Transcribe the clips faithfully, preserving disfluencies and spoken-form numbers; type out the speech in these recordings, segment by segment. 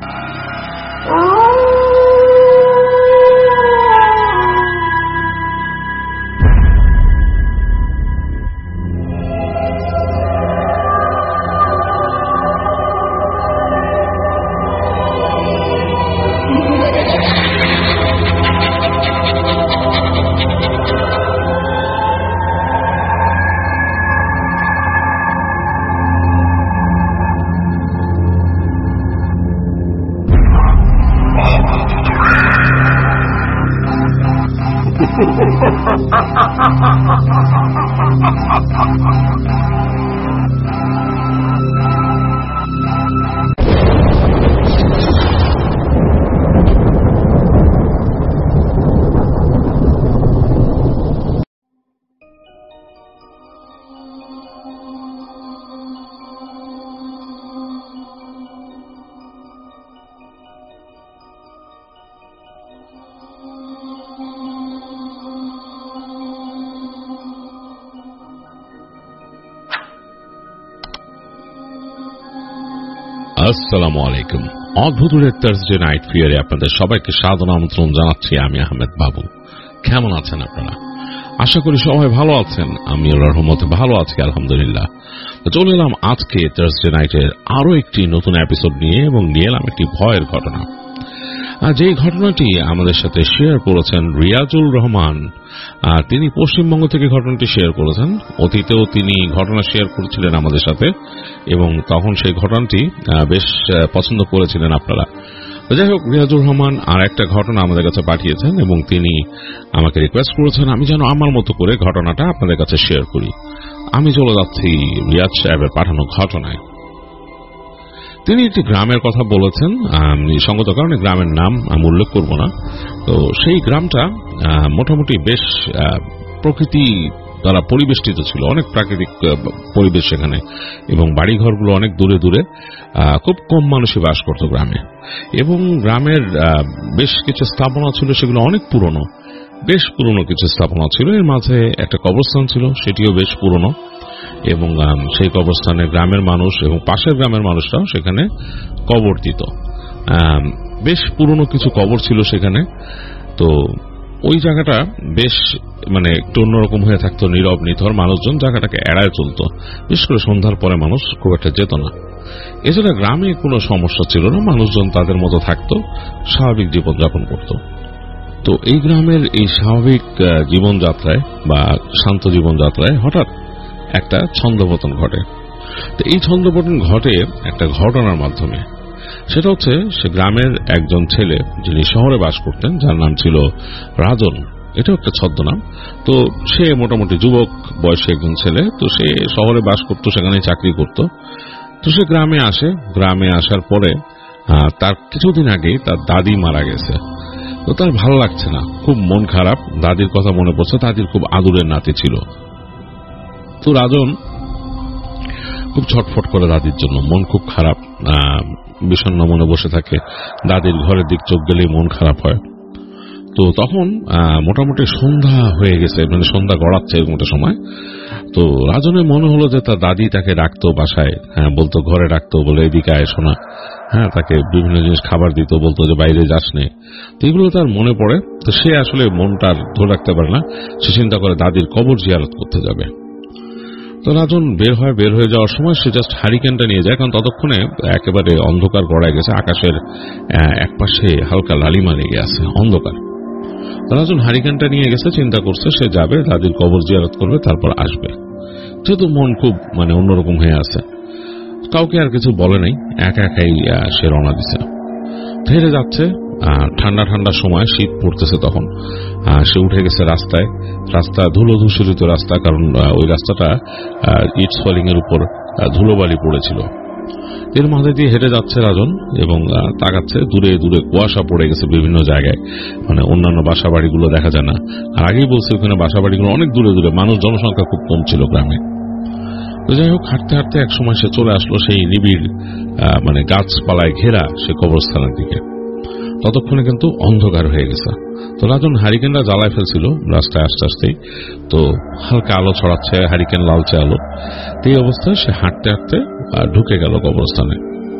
আসসালামু আলাইকুম। অদ্ভুতের Thursday night ফিয়ারে আপনাদের সবাইকে সাদর আমন্ত্রণ জানাচ্ছি। আমি আহমেদ বাবু। কেমন আছেন আপনারা? আশা করি সবাই ভালো আছেন। আমি আল্লাহর রহমতে ভালো আছি, আলহামদুলিল্লাহ। চলে এলাম আজকে থার্সডে নাইটের আরো একটি নতুন এপিসোড নিয়ে, এবং নিয়ে এলাম একটি ভয়ের ঘটনা। আর যে ঘটনাটি আমাদের সাথে শেয়ার করেছেন রিয়াজুল রহমান, তিনি পশ্চিমবঙ্গ থেকে ঘটনাটি শেয়ার করেছেন। অতীতেও তিনি ঘটনা শেয়ার করেছিলেন আমাদের সাথে, এবং তখন সেই ঘটনাটি বেশ পছন্দ করেছিলেন আপনারা। যাই হোক, রিয়াজুল রহমান আর একটা ঘটনা আমাদের কাছে পাঠিয়েছেন, এবং তিনি আমাকে রিকোয়েস্ট করেছেন আমি যেন আমার মতো করে ঘটনাটা আপনাদের কাছে শেয়ার করি। আমি চলে যাচ্ছি রিয়াজ সাহেবের পাঠানো ঘটনায়। তিনি একটি গ্রামের কথা বলেছেন, সঙ্গত কারণে গ্রামের নাম আমি উল্লেখ করব না। তো সেই গ্রামটা মোটামুটি বেশ প্রকৃতি দ্বারা পরিবেষ্টিত ছিল, অনেক প্রাকৃতিক পরিবেশ সেখানে, এবং বাড়িঘরগুলো অনেক দূরে দূরে, খুব কম মানুষই বাস করত গ্রামে। এবং গ্রামের বেশ কিছু স্থাপনা ছিল, সেগুলো অনেক পুরনো, বেশ পুরনো কিছু স্থাপনা ছিল। এর মাঝে একটা কবরস্থান ছিল, সেটিও বেশ পুরনো, এবং সেই কবরস্থানে গ্রামের মানুষ এবং পাশের গ্রামের মানুষরাও সেখানে কবর দিত। বেশ পুরনো কিছু কবর ছিল সেখানে। তো ওই জায়গাটা বেশ মানে একটু অন্যরকম হয়ে থাকতো, নীরব নিথর, মানুষজন জায়গাটাকে এড়ায় চলত। বিশেষ করে সন্ধ্যার পরে মানুষ খুব একটা যেত না। এছাড়া গ্রামে কোনো সমস্যা ছিল না, মানুষজন তাদের মতো থাকতো, স্বাভাবিক জীবনযাপন করত। তো এই গ্রামের এই স্বাভাবিক জীবনযাত্রায় বা শান্ত জীবনযাত্রায় হঠাৎ একটা ছন্দপতন ঘটে। তো এই ছন্দপতন ঘটে একটা ঘটনার মাধ্যমে। সেটা হচ্ছে, সে গ্রামের একজন ছেলে যিনি শহরে বাস করতেন, যার নাম ছিল রাজন। এটাও একটা ছদ্মনাম। তো সে মোটামুটি যুবক বয়সী একজন ছেলে। তো সে শহরে বাস করত, সেখানে চাকরি করত। তো সে গ্রামে আসে। গ্রামে আসার পরে তার কিছুদিন আগেই তার দাদি মারা গেছে। তো তার ভালো লাগছে না, খুব মন খারাপ, দাদির কথা মনে পড়ছে। দাদির খুব আদুরের নাতি ছিল। তো রাজন খুব ছটফট করে দাদির জন্য, মন খুব খারাপ, বিষণ্ণ মনে বসে থাকে। দাদির ঘরের দিক চোখ গেলেই মন খারাপ হয়। তো তখন মোটামুটি সন্ধ্যা হয়ে গেছে, মানে সন্ধ্যা গড়াচ্ছে এরকম একটা সময়। তো রাজনের মনে হলো যে তার দাদি তাকে ডাকতো বাসায়, হ্যাঁ বলতো ঘরে ডাকতো, বলে এদিকে আয় শোনা, হ্যাঁ তাকে বিভিন্ন জিনিস খাবার দিত, বলতো যে বাইরে যাস নে। তো এগুলো তার মনে পড়ে। তো সে আসলে মনটার ধরে রাখতে পারে না, সে চিন্তা করে দাদির কবর জিয়ারত করতে যাবে। তো রাজন বের হয়। বের হয়ে যাওয়ার সময় সে জাস্ট হারিকেনটা নিয়ে যায়, কারণ ততক্ষণে একেবারে অন্ধকার গড়ায় গেছে, আকাশের একপাশে হালকা লালিমা লেগে আছে, অন্ধকার। রাজন হারিকেনটা নিয়ে গেছে, চিন্তা করছে সে যাবে, দাদির কবর জিয়ারত করবে, তারপর আসবে। যেহেতু মন খুব মানে অন্যরকম হয়ে আছে, কাউকে আর কিছু বলে নাই, একা একাই সে রওনা দিছে। ধীরে যাচ্ছে, ঠান্ডা ঠান্ডা সময়, শীত পড়তেছে তখন। সে উঠে গেছে রাস্তায়। রাস্তা ধুলো ধূসরিত রাস্তা, কারণ ওই রাস্তাটা ইট ফলিং এর উপর ধুলোবালি পড়েছিল। এর মাঝে দিয়ে হেঁটে যাচ্ছে রাজন, এবং তাকাচ্ছে দূরে দূরে কুয়াশা পড়ে গেছে বিভিন্ন জায়গায়, মানে অন্যান্য বাসা বাড়িগুলো দেখা যায় না। আর আগেই বলছে ওখানে বাসা বাড়িগুলো অনেক দূরে দূরে, মানুষ জনসংখ্যা খুব কম ছিল গ্রামে। তো যাই হোক, হাঁটতে হাঁটতে এক সময় সে চলে আসলো সেই নিবিড় মানে গাছপালায় ঘেরা সে কবরস্থানের দিকে। ততক্ষণে কিন্তু অন্ধকার হয়ে গেছে। তো রাজন হারিকেনটা জ্বালায় ফেলছিল রাস্তায় আস্তে আস্তেই। তো হালকা আলো ছড়াচ্ছে, হারিকেন লালচে আলো। এই অবস্থায় সে হাঁটতে হাঁটতে ঢুকে গেল কবরস্থানে।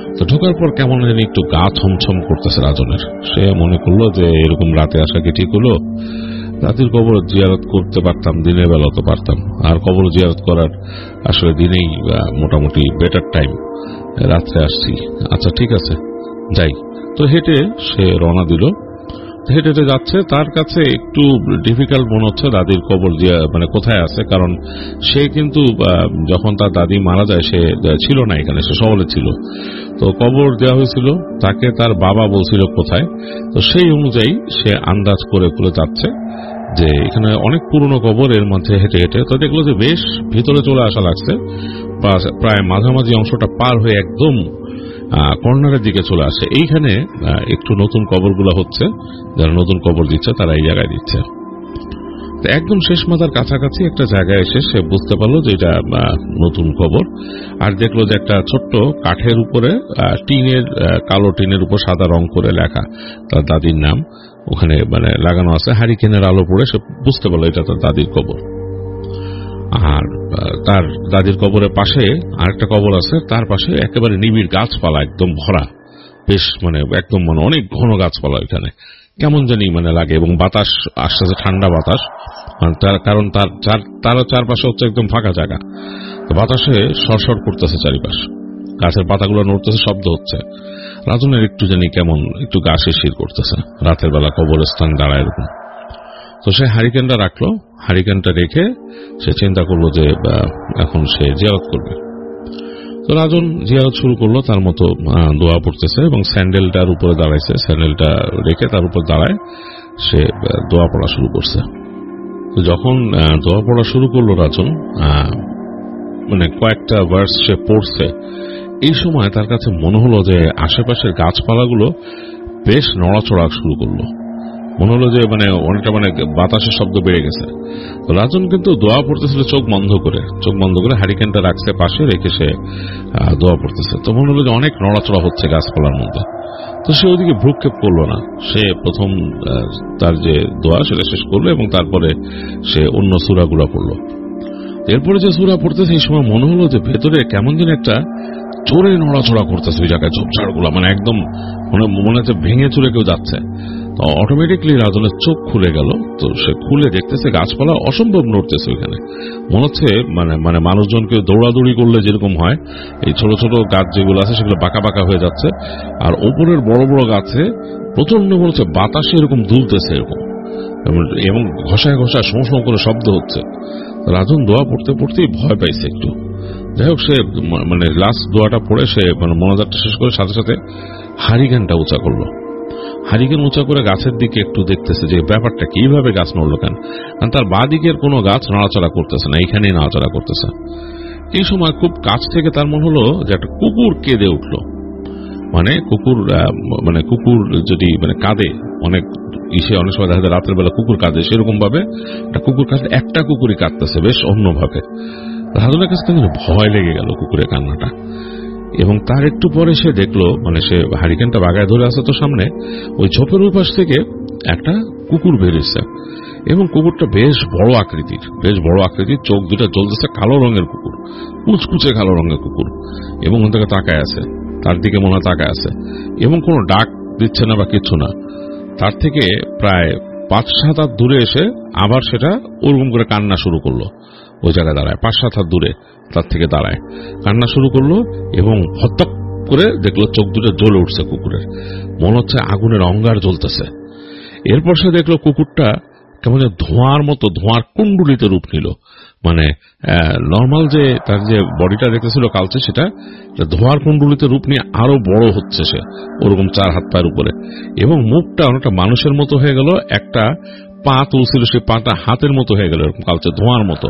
তো ঢোকার পর কেমন জানি একটু গা ছমছম করতেছে রাজনের। সে মনে করলো যে এরকম রাতে আসা কি ঠিক হলো? দাদির কবর জিয়ারত করতে পারতাম, দিনের বেলা তো পারতাম, আর কবর জিয়ারত করার আসলে দিনেই মোটামুটি বেটার টাইম, রাত্রে আসছি, আচ্ছা ঠিক আছে যাই। তো হেঁটে সে রওনা দিল। হেঁটে হেঁটে যাচ্ছে, তার কাছে একটু ডিফিকাল্ট মনে হচ্ছে দাদির কবর মানে কোথায় আছে, কারণ সে কিন্তু যখন তার দাদি মারা যায় সে ছিল না এখানে, সে শহরে ছিল। তো কবর দেওয়া হয়েছিল, তাকে তার বাবা বলছিল কোথায়। তো সেই অনুযায়ী সে আন্দাজ করে করে যাচ্ছে যে এখানে অনেক পুরনো কবর, এর মধ্যে হেঁটে হেঁটে তো দেখলো যে বেশ ভিতরে চলে আসা লাগছে, প্রায় মাঝামাঝি অংশটা পার হয়ে একদম কর্নারের দিকে চলে আসে। এইখানে একটু নতুন কবরগুলো হচ্ছে, যারা নতুন কবর দিচ্ছে তারা এই জায়গায় দিচ্ছে। একদম শেষ মাথার কাছাকাছি একটা জায়গায় এসে সে বুঝতে পারলো যে এটা নতুন কবর, আর দেখলো যে একটা ছোট্ট কাঠের উপরে টিনের, কালো টিনের উপর সাদা রং করে লেখা তার দাদির নাম ওখানে মানে লাগানো আছে। হারিকেনের আলো পড়ে সে বুঝতে পারলো এটা তার দাদির কবর। আর তার দাদির কবরের পাশে আরেকটা কবর আছে, তার পাশে একেবারে নিবিড় গাছপালা একদম ভরা, বেশ মানে একদম মানে অনেক ঘন গাছপালা এখানে, কেমন জানি মানে লাগে, এবং বাতাস আসতেছে, ঠান্ডা বাতাস, কারণ তার তার চারপাশে হচ্ছে একদম ফাঁকা জায়গা, তো বাতাসে সরসর করতেছে চারিপাশ, গাছের পাতাগুলো নড়তেছে, শব্দ হচ্ছে। রাজনের একটু জানি কেমন একটু গা শিরশির করতেছে, রাতের বেলা কবরস্থান দাঁড়ায় এরকম। তো সে হারিকেনটা রাখলো, হারিকেনটা রেখে সে চিন্তা করলো যে এখন সে জিয়ারত করবে। তো রাজন জিয়ারত শুরু করলো, তার মতো দোয়া পড়তেছে এবং স্যান্ডেলটার উপরে দাঁড়াইছে, স্যান্ডেলটা রেখে তার উপর দাঁড়ায় সে দোয়া পড়া শুরু করছে। তো যখন দোয়া পড়া শুরু করলো রাজন, মানে কয়েকটা ভার্স সে পড়ছে, এই সময় তার কাছে মনে হলো যে আশেপাশের গাছপালাগুলো বেশ নড়াচড়া শুরু করলো, মনে হলো যে মানে অনেকটা মানে বাতাসের শব্দ বেড়ে গেছে। তো রাজন কিন্তু দোয়া পড়তেছিল চোখ বন্ধ করে, চোখ বন্ধ করে হারিকেনটা রাখছে পাশে রেখে সে দোয়া পড়তেছে। তো মনে হলো যে অনেক নড়াচড়া হচ্ছে গাছপালার মধ্যে। তো সে ওইদিকে ভ্রুক্ষেপ করলো না, সে প্রথম তার যে দোয়া সেটা শেষ করলো এবং তারপরে সে অন্য সূরাগুলো পড়লো। এরপরে যে সূরা পড়তেছে এই সময় মনে হলো যে ভেতরে কেমন যেন একটা জোরে নড়াচড়া করতেছে ওই জায়গায়, ঝোপঝাড় গুলা মানে একদম মনে হচ্ছে ভেঙে চলে কেউ যাচ্ছে। তো অটোমেটিকলি রাজনের চোখ খুলে গেল। তো সে খুলে দেখতেছে গাছপালা অসম্ভব নড়তেছে ওইখানে, মনে হচ্ছে মানে মানে মানুষজনকে দৌড়াদৌড়ি করলে যেরকম হয় এই ছোট ছোট গাছ যেগুলো আছে সেগুলো বাঁকা বাঁকা হয়ে যাচ্ছে, আর ওপরের বড় বড় গাছে প্রচন্ড মনে হচ্ছে বাতাসে এরকম দুলতেছে এরকম, এবং ঘষায় ঘষায় শোঁ শোঁ করে শব্দ হচ্ছে। রাজন দোয়া পড়তে পড়তেই ভয় পাইছে একটু। যাই হোক সে মানে লাস্ট দোয়াটা পড়ে সে মানে মোনাজাতটা শেষ করে সাথে সাথে হারিকেনটা উঁচা করলো। হারিকেন উঁচা করে গাছের দিকে একটু দেখতেছে যে ব্যাপারটা কিভাবে গাছ নড়লো কেন, কারণ তার বাঁ দিকের কোনো গাছ নাড়াচড়া করতেছে না, এইখানেই নাড়াচড়া করতেছে। এই সময় খুব কাছ থেকে তার মনে হলো যে একটা কুকুর কেঁদে উঠলো, মানে কুকুর মানে কুকুর যদি মানে কাঁদে অনেক ইসে, অনেক সময় দেখা যায় রাতের বেলা কুকুর কাঁদে, সেরকম ভাবে একটা কুকুর কাঁদে, একটা কুকুরই কাঁদতেছে বেশ অন্যভাবে। রাজনের কাছে কিন্তু ভয় লেগে গেল কুকুরের কান্নাটা, এবং তার একটু পরে সে দেখলো মানে সে হারিকেনটা বাগায় ধরে আছে তো সামনে, ওই ঝোপের ওই পাশ থেকে একটা কুকুর বেরিয়েছে, এবং কুকুরটা বেশ বড় আকৃতির, বেশ বড় আকৃতির, চোখ দুটা জ্বলতেছে, কালো রঙের কুকুর, কুচকুচে কালো রঙের কুকুর, এবং ওখান থেকে তাকায় আছে, তার দিকে মনে হয় তাকায় আছে, এবং কোনো ডাক দিচ্ছে না বা কিছু না। তার থেকে প্রায় পাঁচ সাত হাত দূরে এসে আবার সেটা ওরকম করে কান্না শুরু করলো, ওই জায়গায় দাঁড়ায় পাঁচ সাত হাত দূরে তার থেকে দাঁড়ায় কান্না শুরু করলো, এবং হত্যক করে দেখলো চোখ দুটো জ্বলে উঠছে কুকুরের, মনে হচ্ছে আগুনের অঙ্গার জ্বলতেছে। এরপর সে দেখলো কুকুরটা কেমন ধোঁয়ার মতো, ধোঁয়ার কুণ্ডুলিতে রূপ নিল, মানে নর্মাল যে তার যে বডিটা দেখতেছিল কালচে, সেটা ধোঁয়ার কুণ্ডুলিতে রূপ নিয়ে আরো বড় হচ্ছে সে, ওরকম চার হাত পায়ের উপরে, এবং মুখটা অনেকটা মানুষের মতো হয়ে গেল, একটা পা তুলছিল সেই পাটা হাতের মতো হয়ে গেল, এরকম কালচে ধোঁয়ার মতো।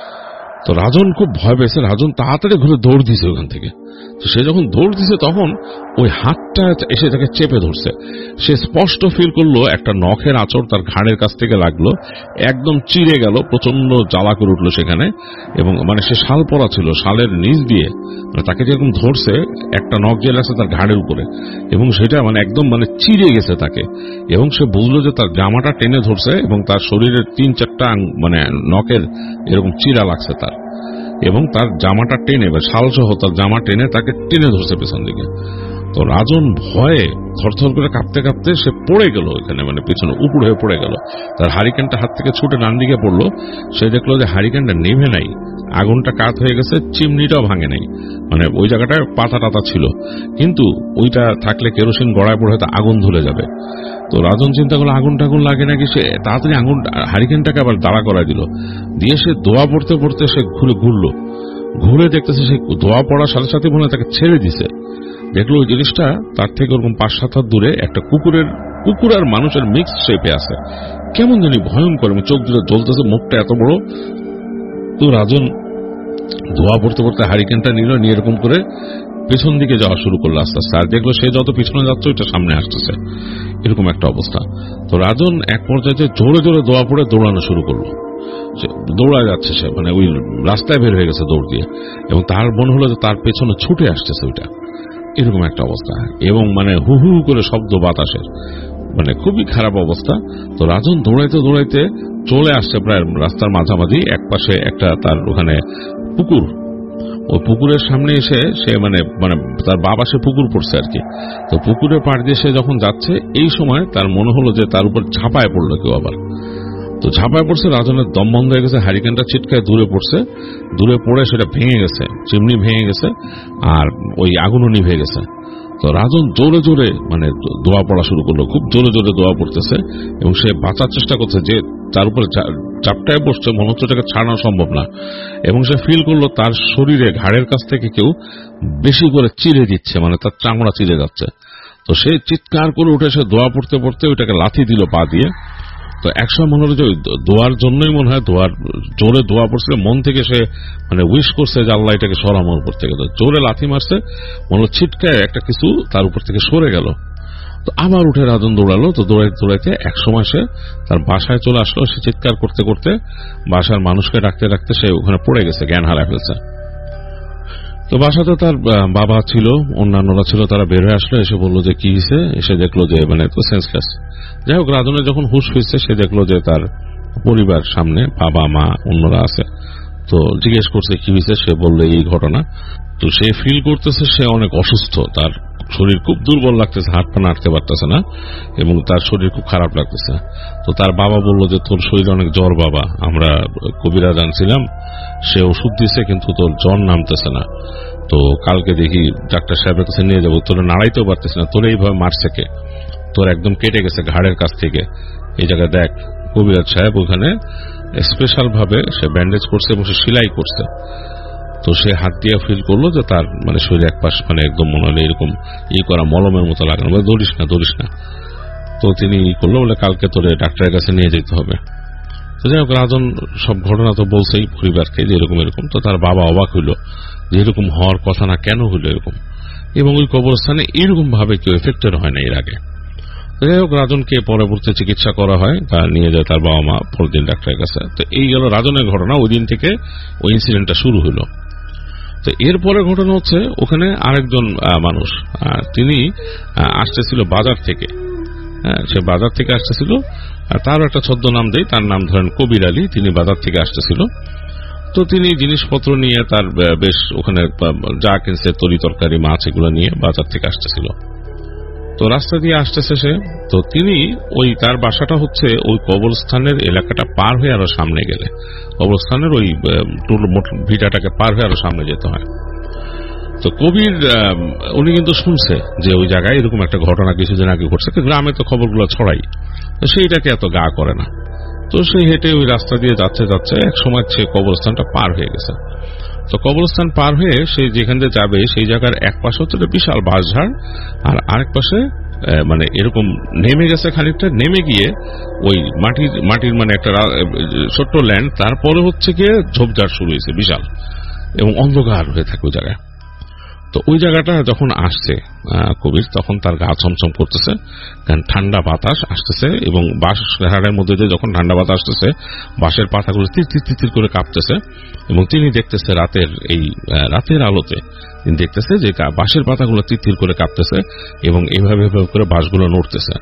তো রাজন খুব ভয় পেয়েছে, রাজন তাড়াতাড়ি ঘুরে দৌড় দিয়েছে ওখান থেকে। তো সে যখন দৌড় দিছে তখন ওই হাতটা এসে তাকে চেপে ধরছে, সে স্পষ্ট ফিল করলো একটা নখের আঁচড় তার ঘাড়ের কাছ থেকে লাগলো, একদম চিড়ে গেল, প্রচন্ড জ্বালা করে উঠলো সেখানে, এবং মানে সে শাল পরা ছিল, শালের নিচ দিয়ে মানে তাকে যেরকম ধরছে একটা নখ যে লাগছে তার ঘাড়ের উপরে, এবং সেটা মানে একদম মানে চিড়ে গেছে তাকে, এবং সে বুঝলো যে তার জামাটা টেনে ধরছে এবং তার শরীরের তিন চারটা মানে নখের এরকম চিড়া লাগছে তার, এবং তার জামাটা টেনে বা শাল সহ তার জামা টেনে তাকে টেনে ধরছে পেছন দিকে। তো রাজন ভয়ে থরথর করে কাঁপতে কাঁপতে সে পড়ে গেল এখানে, মানে পেছনে উপড়ে হয়ে পড়ে গেল। তার হারিকেনটা হাত থেকে ছুটে ডান দিকে পড়লো। সে দেখলো যে হারিকেনটা নেভে নাই, আগুনটা কাত হয়ে গেছে, চিমনিটাও ভাঙে নাই, মানে ওই জায়গাটায় পাতা টাতা ছিল, কিন্তু ওইটা থাকলে কেরোসিন গড়ায় পড়ে হয়তো আগুন ধরে যাবে। তো রাজন চিন্তা করলো আগুন টাগুন লাগে নাকি, সে তাড়াতাড়ি আগুন হারিকেনটাকে আবার দাঁড়া করাই দিল, দিয়ে সে দোয়া পড়তে পড়তে সে ঘুরে ঘুরলো, ঘুরে দেখতেছে সে দোয়া পড়ার সাথে সাথে মনে হয় তাকে ছেড়ে দিছে। দেখলো ওই জিনিসটা তার থেকে ওরকম পাঁচ সাত হাত দূরে একটা কুকুরের কুকুর আর মানুষের মিক্স শেপে আছে, কেমন জানি ভয়ঙ্কর, চোখ দুটো জ্বলতেছে, মুখটা এত বড়। তো রাজন দোয়া পড়তে পড়তে হারিকেনটা নিল, নিয়ে এরকম করে পেছন দিকে যাওয়া শুরু করলো আস্তে আস্তে, আর দেখলো সে যত পিছনে যাচ্ছে ওইটা সামনে আসতেছে, এরকম একটা অবস্থা। তো রাজন এক পর্যায়ে জোরে জোরে দোয়া পড়ে দৌড়ানো শুরু করলো, দৌড়ায় যাচ্ছে সে, মানে ওই রাস্তায় বের হয়ে গেছে দৌড় দিয়ে, এবং তার মনে হলো যে তার পেছনে ছুটে আসতেছে ওইটা, এরকম একটা অবস্থা, এবং মানে হু হু করে শব্দ বাতাসের, মানে খুবই খারাপ অবস্থা। তো রাজন দৌড়াইতে দৌড়াইতে চলে আসছে প্রায় রাস্তার মাঝামাঝি, এক পাশে একটা তার ওখানে পুকুর, ওই পুকুরের সামনে এসে সে মানে মানে তার বাবা সে পুকুর পড়ছে আর কি। তো পুকুরের পাড় দিয়ে সে যখন যাচ্ছে, এই সময় তার মনে হলো যে তার উপর ঝাঁপায় পড়লো কেউ আবার। তো ঝাঁপায় পড়ছে, রাজনের দম বন্ধ হয়ে গেছে, হারিকেনটা ছিটকায় দূরে পড়ছে, দূরে পড়ে সেটা ভেঙে গেছে, চিমনি ভেঙে গেছে, আর ওই আগুনও নিভে গেছে। তো রাজন জোরে জোরে মানে দোয়া পড়া শুরু করলো, খুব জোরে জোরে দোয়া পড়তেছে, এবং সে বাঁচার চেষ্টা করছে, যে তার উপরে চাপটায় বসছে, মনে হচ্ছে এটাকে ছাড়ানো সম্ভব না, এবং সে ফিল করলো তার শরীরে ঘাড়ের কাছ থেকে কেউ বেশি করে চিরে দিচ্ছে, মানে তার চামড়া চিরে যাচ্ছে। তো সে চিৎকার করে উঠে সে দোয়া পড়তে পড়তে ওইটাকে লাথি দিল পা দিয়ে। তো একসময় মনে হলো যে ওই দোয়ার জন্যই মনে হয়, দোয়ার জোরে দোয়া পড়ছিল, মন থেকে সে মানে উইশ করছে যে আল্লাহ এটাকে সরানোর উপর থেকে, তো জোরে লাথি মারছে, মনে হলো ছিটকায় একটা কিছু তার উপর থেকে সরে গেল। তো আবার উঠে রাজন দৌড়ালো, তো দৌড়াইতে দৌড়াইতে এক সময় সে তার বাসায় চলে আসলো, সে চিৎকার করতে করতে বাসার মানুষকে ডাকতে ডাকতে সে ওখানে পড়ে গেছে, জ্ঞান হারায় ফেলছে। তো বাসাতে তার বাবা ছিল, অন্যান্যরা ছিল, তারা বের হয়ে আসলো, এসে বললো যে কি হয়েছে, এসে দেখলো যে মানে তো সেন্সলেস। যাই হোক, রাজনের যখন হুশ হয়েছে সে দেখলো যে তার পরিবার সামনে, বাবা মা অন্যরা আছে। তো জিজ্ঞেস করছে কি হয়েছে, সে বললো এই ঘটনা। তো সে ফিল করতেছে সে অনেক অসুস্থ, তার শরীর খুব দুর্বল লাগতেছে, হাত পা নাড়তে পারতেছে না, এবং তার শরীর খুব খারাপ লাগতেছে। তো তার বাবা বললো যে তোর শরীরে অনেক জ্বর বাবা, আমরা কবিরাজ আনছিলাম, সে ওষুধ দিছে, কিন্তু তোর জ্বর নামতেছে না। তো কালকে দেখি ডাক্তার সাহেবের কাছে নিয়ে যাবো, তোরা নাড়াইতেও পারতেছে না, তোর এইভাবে মারছে কে, তোর একদম কেটে গেছে ঘাড়ের কাছ থেকে, এই জায়গায় দেখ। কবিরাজ সাহেব ওখানে স্পেশাল ভাবে সে ব্যান্ডেজ করছে এবং সে সেলাই করছে। তো সে হাত দিয়ে ফিল করলো যে তার মানে শরীরে এক পাশ মানে একদম মনে হলো এরকম ই করা মলমের মতো লাগানো, বলে দৌড়িস না দৌড়িস না। তো তিনি ই করলো, বলে কালকে তোরে ডাক্তারের কাছে নিয়ে যেতে হবে। তো যাই হোক, রাজন সব ঘটনা তো বলছেই পরিবারকে যে এরকম এরকম। তো তার বাবা অবাক হইল যে এরকম হওয়ার কথা না, কেন হইল এরকম, এবং ওই কবরস্থানে এরকম ভাবে কেউ এফেক্টেড হয় না এর আগে। যাই হোক, রাজনকে পরবর্তী চিকিৎসা করা হয়, তার নিয়ে যায় তার বাবা মা পরদিন ডাক্তারের কাছে। তো এই গেল রাজনের ঘটনা, ওই দিন থেকে ওই ইনসিডেন্টটা শুরু হলো। তো এরপরে ঘটনা হচ্ছে ওখানে আরেকজন মানুষ, তিনি আসতেছিল বাজার থেকে, সে বাজার থেকে আসতেছিল, তার একটা ছদ্ম নাম দেয়, তার নাম ধরেন কবির আলী। তিনি বাজার থেকে আসতেছিল, তো তিনি জিনিসপত্র নিয়ে তার বেশ ওখানে যা কিনছে তরি তরকারি মাছ এগুলো নিয়ে বাজার থেকে আসতেছিল। তো রাস্তা দিয়ে আসতেছে সে, তো তিনি ওই তার বাসাটা হচ্ছে ওই কবরস্থানের এলাকাটা পার হয়ে আরো সামনে গেলে, কবরস্থানের ওই ভিটাটাকে পার হয়ে আরো সামনে যেতে হয়। তো কবির উনি কিন্তু শুনছে যে ওই জায়গায় এরকম একটা ঘটনা কিছুদিন আগে ঘটছে, গ্রামে তো খবরগুলো ছড়াই, সেইটাকে এত গা করে না। তো সে হেঁটে ওই রাস্তা দিয়ে যাচ্ছে যাচ্ছে এক সময় সে কবরস্থানটা পার হয়ে গেছে। তো কবরস্থান পার হয়ে সে যেখান দিয়ে যাবে সেই জায়গার এক পাশে হচ্ছে বিশাল বাঁশঝাড়, আর আরেক পাশে মানে এরকম নেমে গেছে খানিকটা, নেমে গিয়ে ওই মাটির মাটির মানে একটা ছোট্ট ল্যান্ড, তারপরে হচ্ছে গিয়ে ঝোপঝাড় শুরু হয়েছে বিশাল, এবং অন্ধকার হয়ে থাকে ওই জায়গায়। তো ওই জায়গাটা যখন আসছে কবির, তখন তার গা ছমছম করতেছে, কারণ ঠান্ডা বাতাস আসতেছে, এবং বাঁশ ঝাড়ের মধ্যে দিয়ে যখন ঠান্ডা বাতাস আসতেছে বাঁশের পাতাগুলো তির তির তির করে কাঁপতেছে, এবং তিনি দেখতেছে রাতের এই রাতের আলোতে তিনি দেখতেছে যে বাঁশের পাতাগুলো তির তির করে কাঁপতেছে, এবং এইভাবে এভাবে করে বাঁশগুলো নড়তেছে।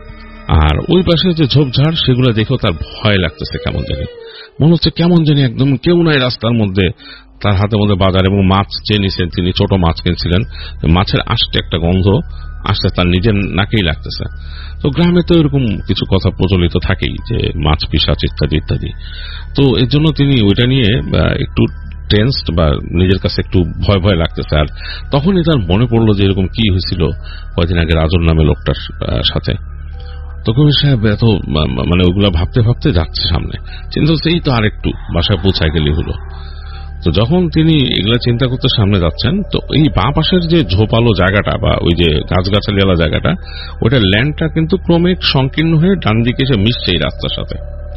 আর ওই পাশে যে ঝোপঝাড় সেগুলো দেখেও তার ভয় লাগতেছে, কেমন জানি মনে হচ্ছে, কেমন জানি একদম কেউ নাই রাস্তার মধ্যে, তার হাতের মধ্যে বাজার এবং মাছ যে নিছেন, তিনি ছোট মাছ কিনছিলেন, মাছের আষ্টে একটা গন্ধ আসতে তার নিজের নাকেই লাগতেছে। তো গ্রামে তো এরকম কিছু কথা প্রচলিত থাকেই যে মাছ পিশাচ ইত্যাদি ইত্যাদি। তো এর জন্য তিনি ওইটা নিয়ে একটু টেন্সড বা নিজের কাছে একটু ভয় ভয় লাগতেছে। আর তখনই তার মনে পড়লো যে এরকম কি হয়েছিল কয়েকদিন আগে রাজুর নামে লোকটার সাথে। তো কবির সাহেব এত মানে ওইগুলা ভাবতে ভাবতে যাচ্ছে সামনে, চিন্তা হচ্ছে এই তো আর একটু বাসায় পৌঁছায় গেলেই হলো। তো যখন তিনি এগুলা চিন্তা করতে সামনে যাচ্ছেন, তো এই বাঁ পাশের যে ঝোপালো জায়গাটা বা ওই যে গাছগাছালিওয়ালা জায়গাটা, ওইটা ল্যান্ডটা কিন্তু ক্রমে সংকীর্ণ হয়ে ডান দিকে এসে মিশছে এই রাস্তার সাথে।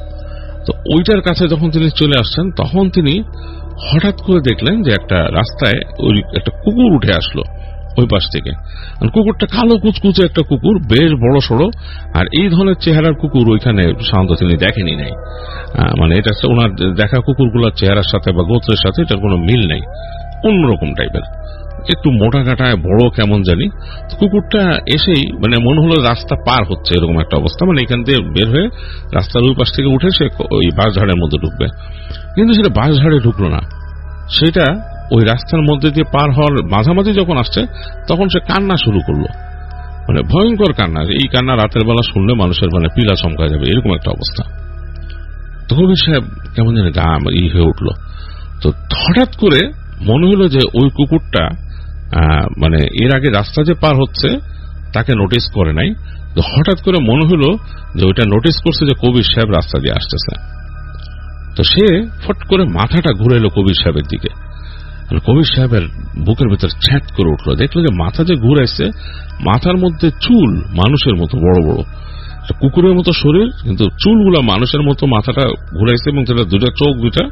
তো ওইটার কাছে যখন তিনি চলে আসছেন, তখন তিনি হঠাৎ করে দেখলেন যে একটা রাস্তায় ওই একটা কুকুর উঠে আসলো ওই পাশ থেকে। কুকুরটা কালো কুচকুচে একটা কুকুর, বেশ বড় সড়ো। আর এই ধরনের চেহারার কুকুর ওইখানে সাধারণত তিনি দেখেনি নাই। মানে এটা ওনার দেখা কুকুরগুলোর চেহারার সাথে বা গোত্রের সাথে এটার কোনো মিল নেই, অন্যরকম টাইপের, একটু মোটা কাটায় বড় কেমন জানি। কুকুরটা এসেই মানে মনে হলো রাস্তা পার হচ্ছে এরকম একটা অবস্থা, মানে এখান থেকে বের হয়ে রাস্তার ওই পাশ থেকে উঠে সে ওই বাঁশঝাড়ের মধ্যে ঢুকবে। কিন্তু সেটা বাঁশঝাড়ে ঢুকলো না, সেটা ওই রাস্তার মধ্যে দিয়ে পার হওয়ার মাঝামাঝি যখন আসছে তখন সে কান্না শুরু করলো, মানে ভয়ঙ্কর কান্না। এই কান্না রাতের বেলা শুনলে মানুষের মানে পিলা চমকা যাবে এরকম একটা অবস্থা। তো কবির সাহেব কেমন যেন গা ই হয়ে উঠলো। তো হঠাৎ করে মনে হলো যে ওই কুকুরটা মানে এর আগে রাস্তা যে পার হচ্ছে তাকে নোটিস করে নাই। তো হঠাৎ করে মনে হলো যে ওইটা নোটিস করছে যে কবির সাহেব রাস্তা দিয়ে আসতেছে। তো সে ফট করে মাথাটা ঘুরে এলো কবির সাহেবের দিকে। কবির সাহেবের বুকের ভেতর ছ্যাঁত করে উঠলো, দেখলো যে মাথা যে ঘুরাইছে, মাথার মধ্যে চুল মানুষের মতো বড় বড়, কুকুরের মতো শরীর কিন্তু চুলগুলা মানুষের মতো মাথাটা ঘুরাইছে এবং সেটা দুটা চোখ দুটা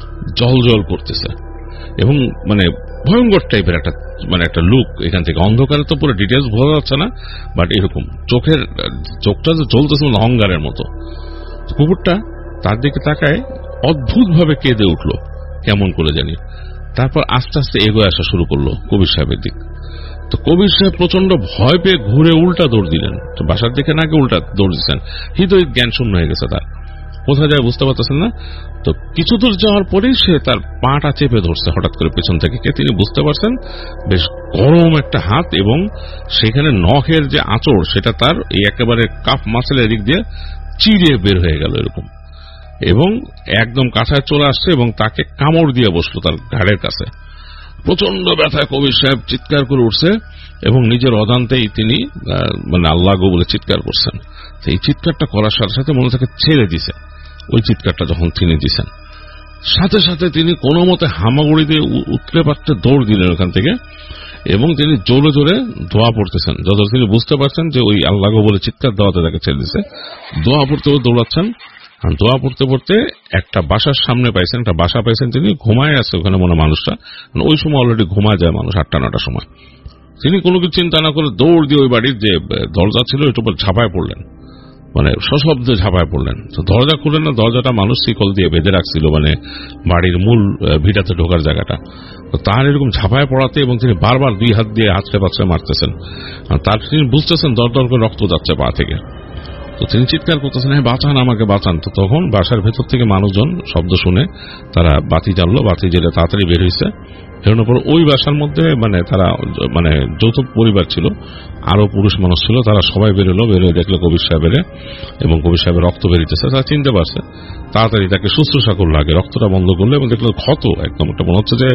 জল জল করতেছে এবং মানে ভয়ঙ্কর টাইপের একটা মানে একটা লুক। এখান থেকে অন্ধকারে তো পুরো ডিটেলস বোঝা যাচ্ছে না, বাট এরকম চোখের চোখটা যে জ্বলতেছে অহংকারের মতো। কুকুরটা তার দিকে তাকায় অদ্ভুত ভাবে কেঁদে উঠলো কেমন করে জানি, তারপর আস্তে আস্তে এগোয় আসা শুরু করলো কবির সাহেবের দিক। তো কবির সাহেব প্রচন্ড ভয় পেয়ে ঘুরে উল্টা দৌড় দিলেন, বাসার দিকে নাকি উল্টা দৌড় দিচ্ছেন। হৃদয় জ্ঞান শূন্য হয়ে গেছে তার, কোথায় যায় বুঝতে পারতেছেন না। তো কিছু দূর যাওয়ার পরেই সে তার পাটা চেপে ধরছে হঠাৎ করে পেছন থেকে। তিনি বুঝতে পারছেন বেশ গরম একটা হাত এবং সেখানে নখের যে আঁচড় সেটা তার এই একেবারে কাফ মাসেলের দিক দিয়ে চিরে বের হয়ে গেল এরকম, এবং একদম কাছায় চলে আসছে এবং তাকে কামড় দিয়ে বসলো তার ঘাড়ের কাছে। প্রচন্ড ব্যথায় কবির সাহেব চিৎকার করে উঠছে এবং নিজের অজান্তেই তিনি মানে আল্লাহ গো বলে চিৎকার করছেন। এই চিৎকারটা করার সাথে সাথে মনে তাকে ছেড়ে দিছে। ওই চিৎকারটা যখন তিনি দিচ্ছেন সাথে সাথে তিনি কোনো মতে হামাগুড়ি দিয়ে উতলে পারতে দৌড় দিলেন ওখান থেকে এবং তিনি জোরে জোরে দোয়া পড়তেছেন। যত তিনি বুঝতে পারছেন যে ওই আল্লাহ গো বলে চিৎকার দেওয়াতে তাকে ছেড়ে দিছে, দোয়া পড়তে দৌড়াচ্ছেন। দোয়া পড়তে পড়তে একটা বাসার সামনে পাইছেন, একটা বাসা পাইছেন, তিনি ঘুমায় আছে ওখানে মনে মানুষটা, ওই সময় অলরেডি ঘুমায় যায় মানুষ আটটা নটার সময়। তিনি কোনো কিছু চিন্তা না করে দৌড় দিয়ে ওই বাড়ির যে দরজা ছিল ওইটার উপর ঝাঁপায় পড়লেন, মানে সশব্দে ঝাঁপায় পড়লেন। তো দরজা খুললেন না, দরজাটা মানুষ শিকল দিয়ে বেঁধে রাখছিল, মানে বাড়ির মূল ভিটাতে ঢোকার জায়গাটা। তার এরকম ঝাঁপায় পড়াতে এবং তিনি বারবার দুই হাত দিয়ে হাতড়ে পাতড়ে মারতেছেন, তার তিনি বুঝতেছেন দর দর করে রক্ত যাচ্ছে পা থেকে। তো তিনি চিৎকার করতেছেন, হ্যাঁ বাঁচান আমাকে বাঁচান। তো তখন বাসার ভেতর থেকে মানুষজন শব্দ শুনে তারা বাতি জ্বাললো, বাতি জ্বেলে তাড়াতাড়ি বের হয়েছে। বেরোনোর পর ওই বাসার মধ্যে মানে তারা মানে যৌথ পরিবার ছিল, আরো পুরুষ মানুষ ছিল, তারা সবাই বেরোলো। বেরোয় দেখলো কবির সাহেবের এবং কবির সাহেবের রক্ত বেরিয়েছে। তারা চিনতে পারছে, তাড়াতাড়ি তাকে শুশ্রূষা করলো, আগে রক্তটা বন্ধ করলো এবং দেখলো ক্ষত একদম একটা মনে হচ্ছে যে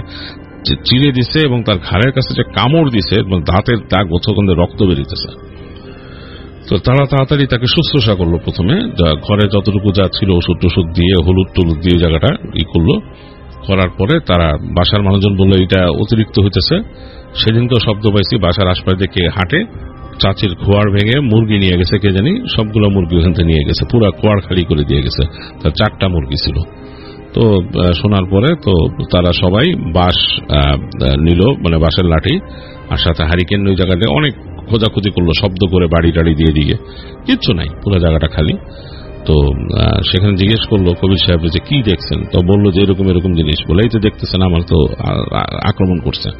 চিরে দিছে এবং তার ঘাড়ের কাছে যে কামড় দিছে এবং দাঁতের দাগ গন্ধে রক্ত বেরিয়েছে। তো তারা তাড়াতাড়ি তাকে শুশ্রূষা করলো, প্রথমে ঘরে যতটুকু যা ছিল ওষুধ টষুধ দিয়ে হলুদ টলুদ দিয়ে জায়গাটা ই করলো। করার পরে তারা বাসার মানুষজন বললো এটা অতিরিক্ত হইতেছে। সেদিন তো শব্দ পাইছি বাসার আশপাশ থেকে হাঁটে চাচির খোয়ার ভেঙে মুরগি নিয়ে গেছে, কে জানি সবগুলো মুরগি ওখান থেকে নিয়ে গেছে, পুরা খোয়ার খালি করে দিয়ে গেছে। তার চারটা মুরগি ছিল। তো শোনার পরে তো তারা সবাই বাঁশ নিল, মানে বাঁশের লাঠি আর সাথে হারিকেন। ওই জায়গাতে অনেক খোঁজাখুঁজি করলো, শব্দ করে বাড়ি টাড়ি দিয়ে দিয়ে কিচ্ছু নাই, পুরো জায়গাটা খালি। তো সেখানে জিজ্ঞেস করলো কবির সাহেব যে কি দেখছেন, তো বললো যে এরকম এরকম জিনিস। বলে এই তো দেখতেছেন আমার তো আক্রমণ করছে।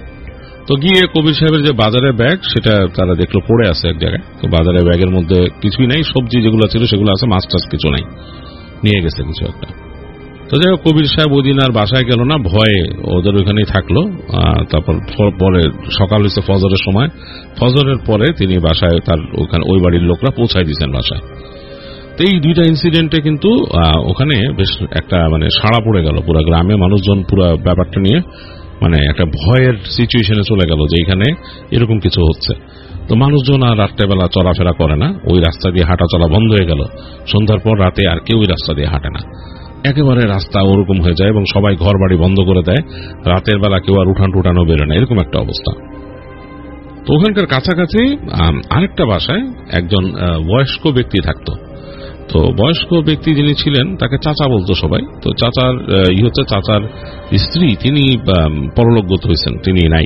তো গিয়ে কবির সাহেবের যে বাজারের ব্যাগ সেটা তারা দেখলো পড়ে আছে এক জায়গায়। তো বাজারের ব্যাগের মধ্যে কিছুই নাই, সবজি যেগুলো ছিল সেগুলো আছে, মাছ টাছ কিছু নাই, নিয়ে গেছে কিছু একটা। তো যাই হোক, কবির সাহেব ওই দিন আর বাসায় গেল না, ভয়ে ওদের ওইখানেই থাকলো। তারপর পরে সকাল হয়েছে ফজরের সময়, ফজরের পরে তিনি বাসায় তার ওখানে ওই বাড়ির লোকরা পৌঁছায় দিয়েছেন বাসায়। তো এই দুইটা ইনসিডেন্টে কিন্তু ওখানে বেশ একটা মানে সাড়া পড়ে গেল পুরো গ্রামে, মানুষজন পুরো ব্যাপারটা নিয়ে মানে একটা ভয়ের সিচুয়েশনে চলে গেল যে এখানে এরকম কিছু হচ্ছে। তো মানুষজন আর রাত্রেবেলা চলাফেরা করে না, ওই রাস্তা দিয়ে হাঁটা চলা বন্ধ হয়ে গেল। সন্ধ্যার পর রাতে আর কেউ ওই রাস্তা দিয়ে হাঁটে না, একেবারে রাস্তা ওরকম হয়ে যায় এবং সবাই ঘর বাড়ি বন্ধ করে দেয়। রাতের বেলা কেউ আর উঠান টুটানো বেরোয় না, এরকম একটা অবস্থা। তো ওখানকার কাছাকাছি আরেকটা বাসায় একজন বয়স্ক ব্যক্তি থাকতো। তো বয়স্ক ব্যক্তি যিনি ছিলেন তাকে চাচা বলতো সবাই। তো চাচার ই হচ্ছে চাচার স্ত্রী, তিনি পরলোকগত হয়েছেন, তিনি নাই।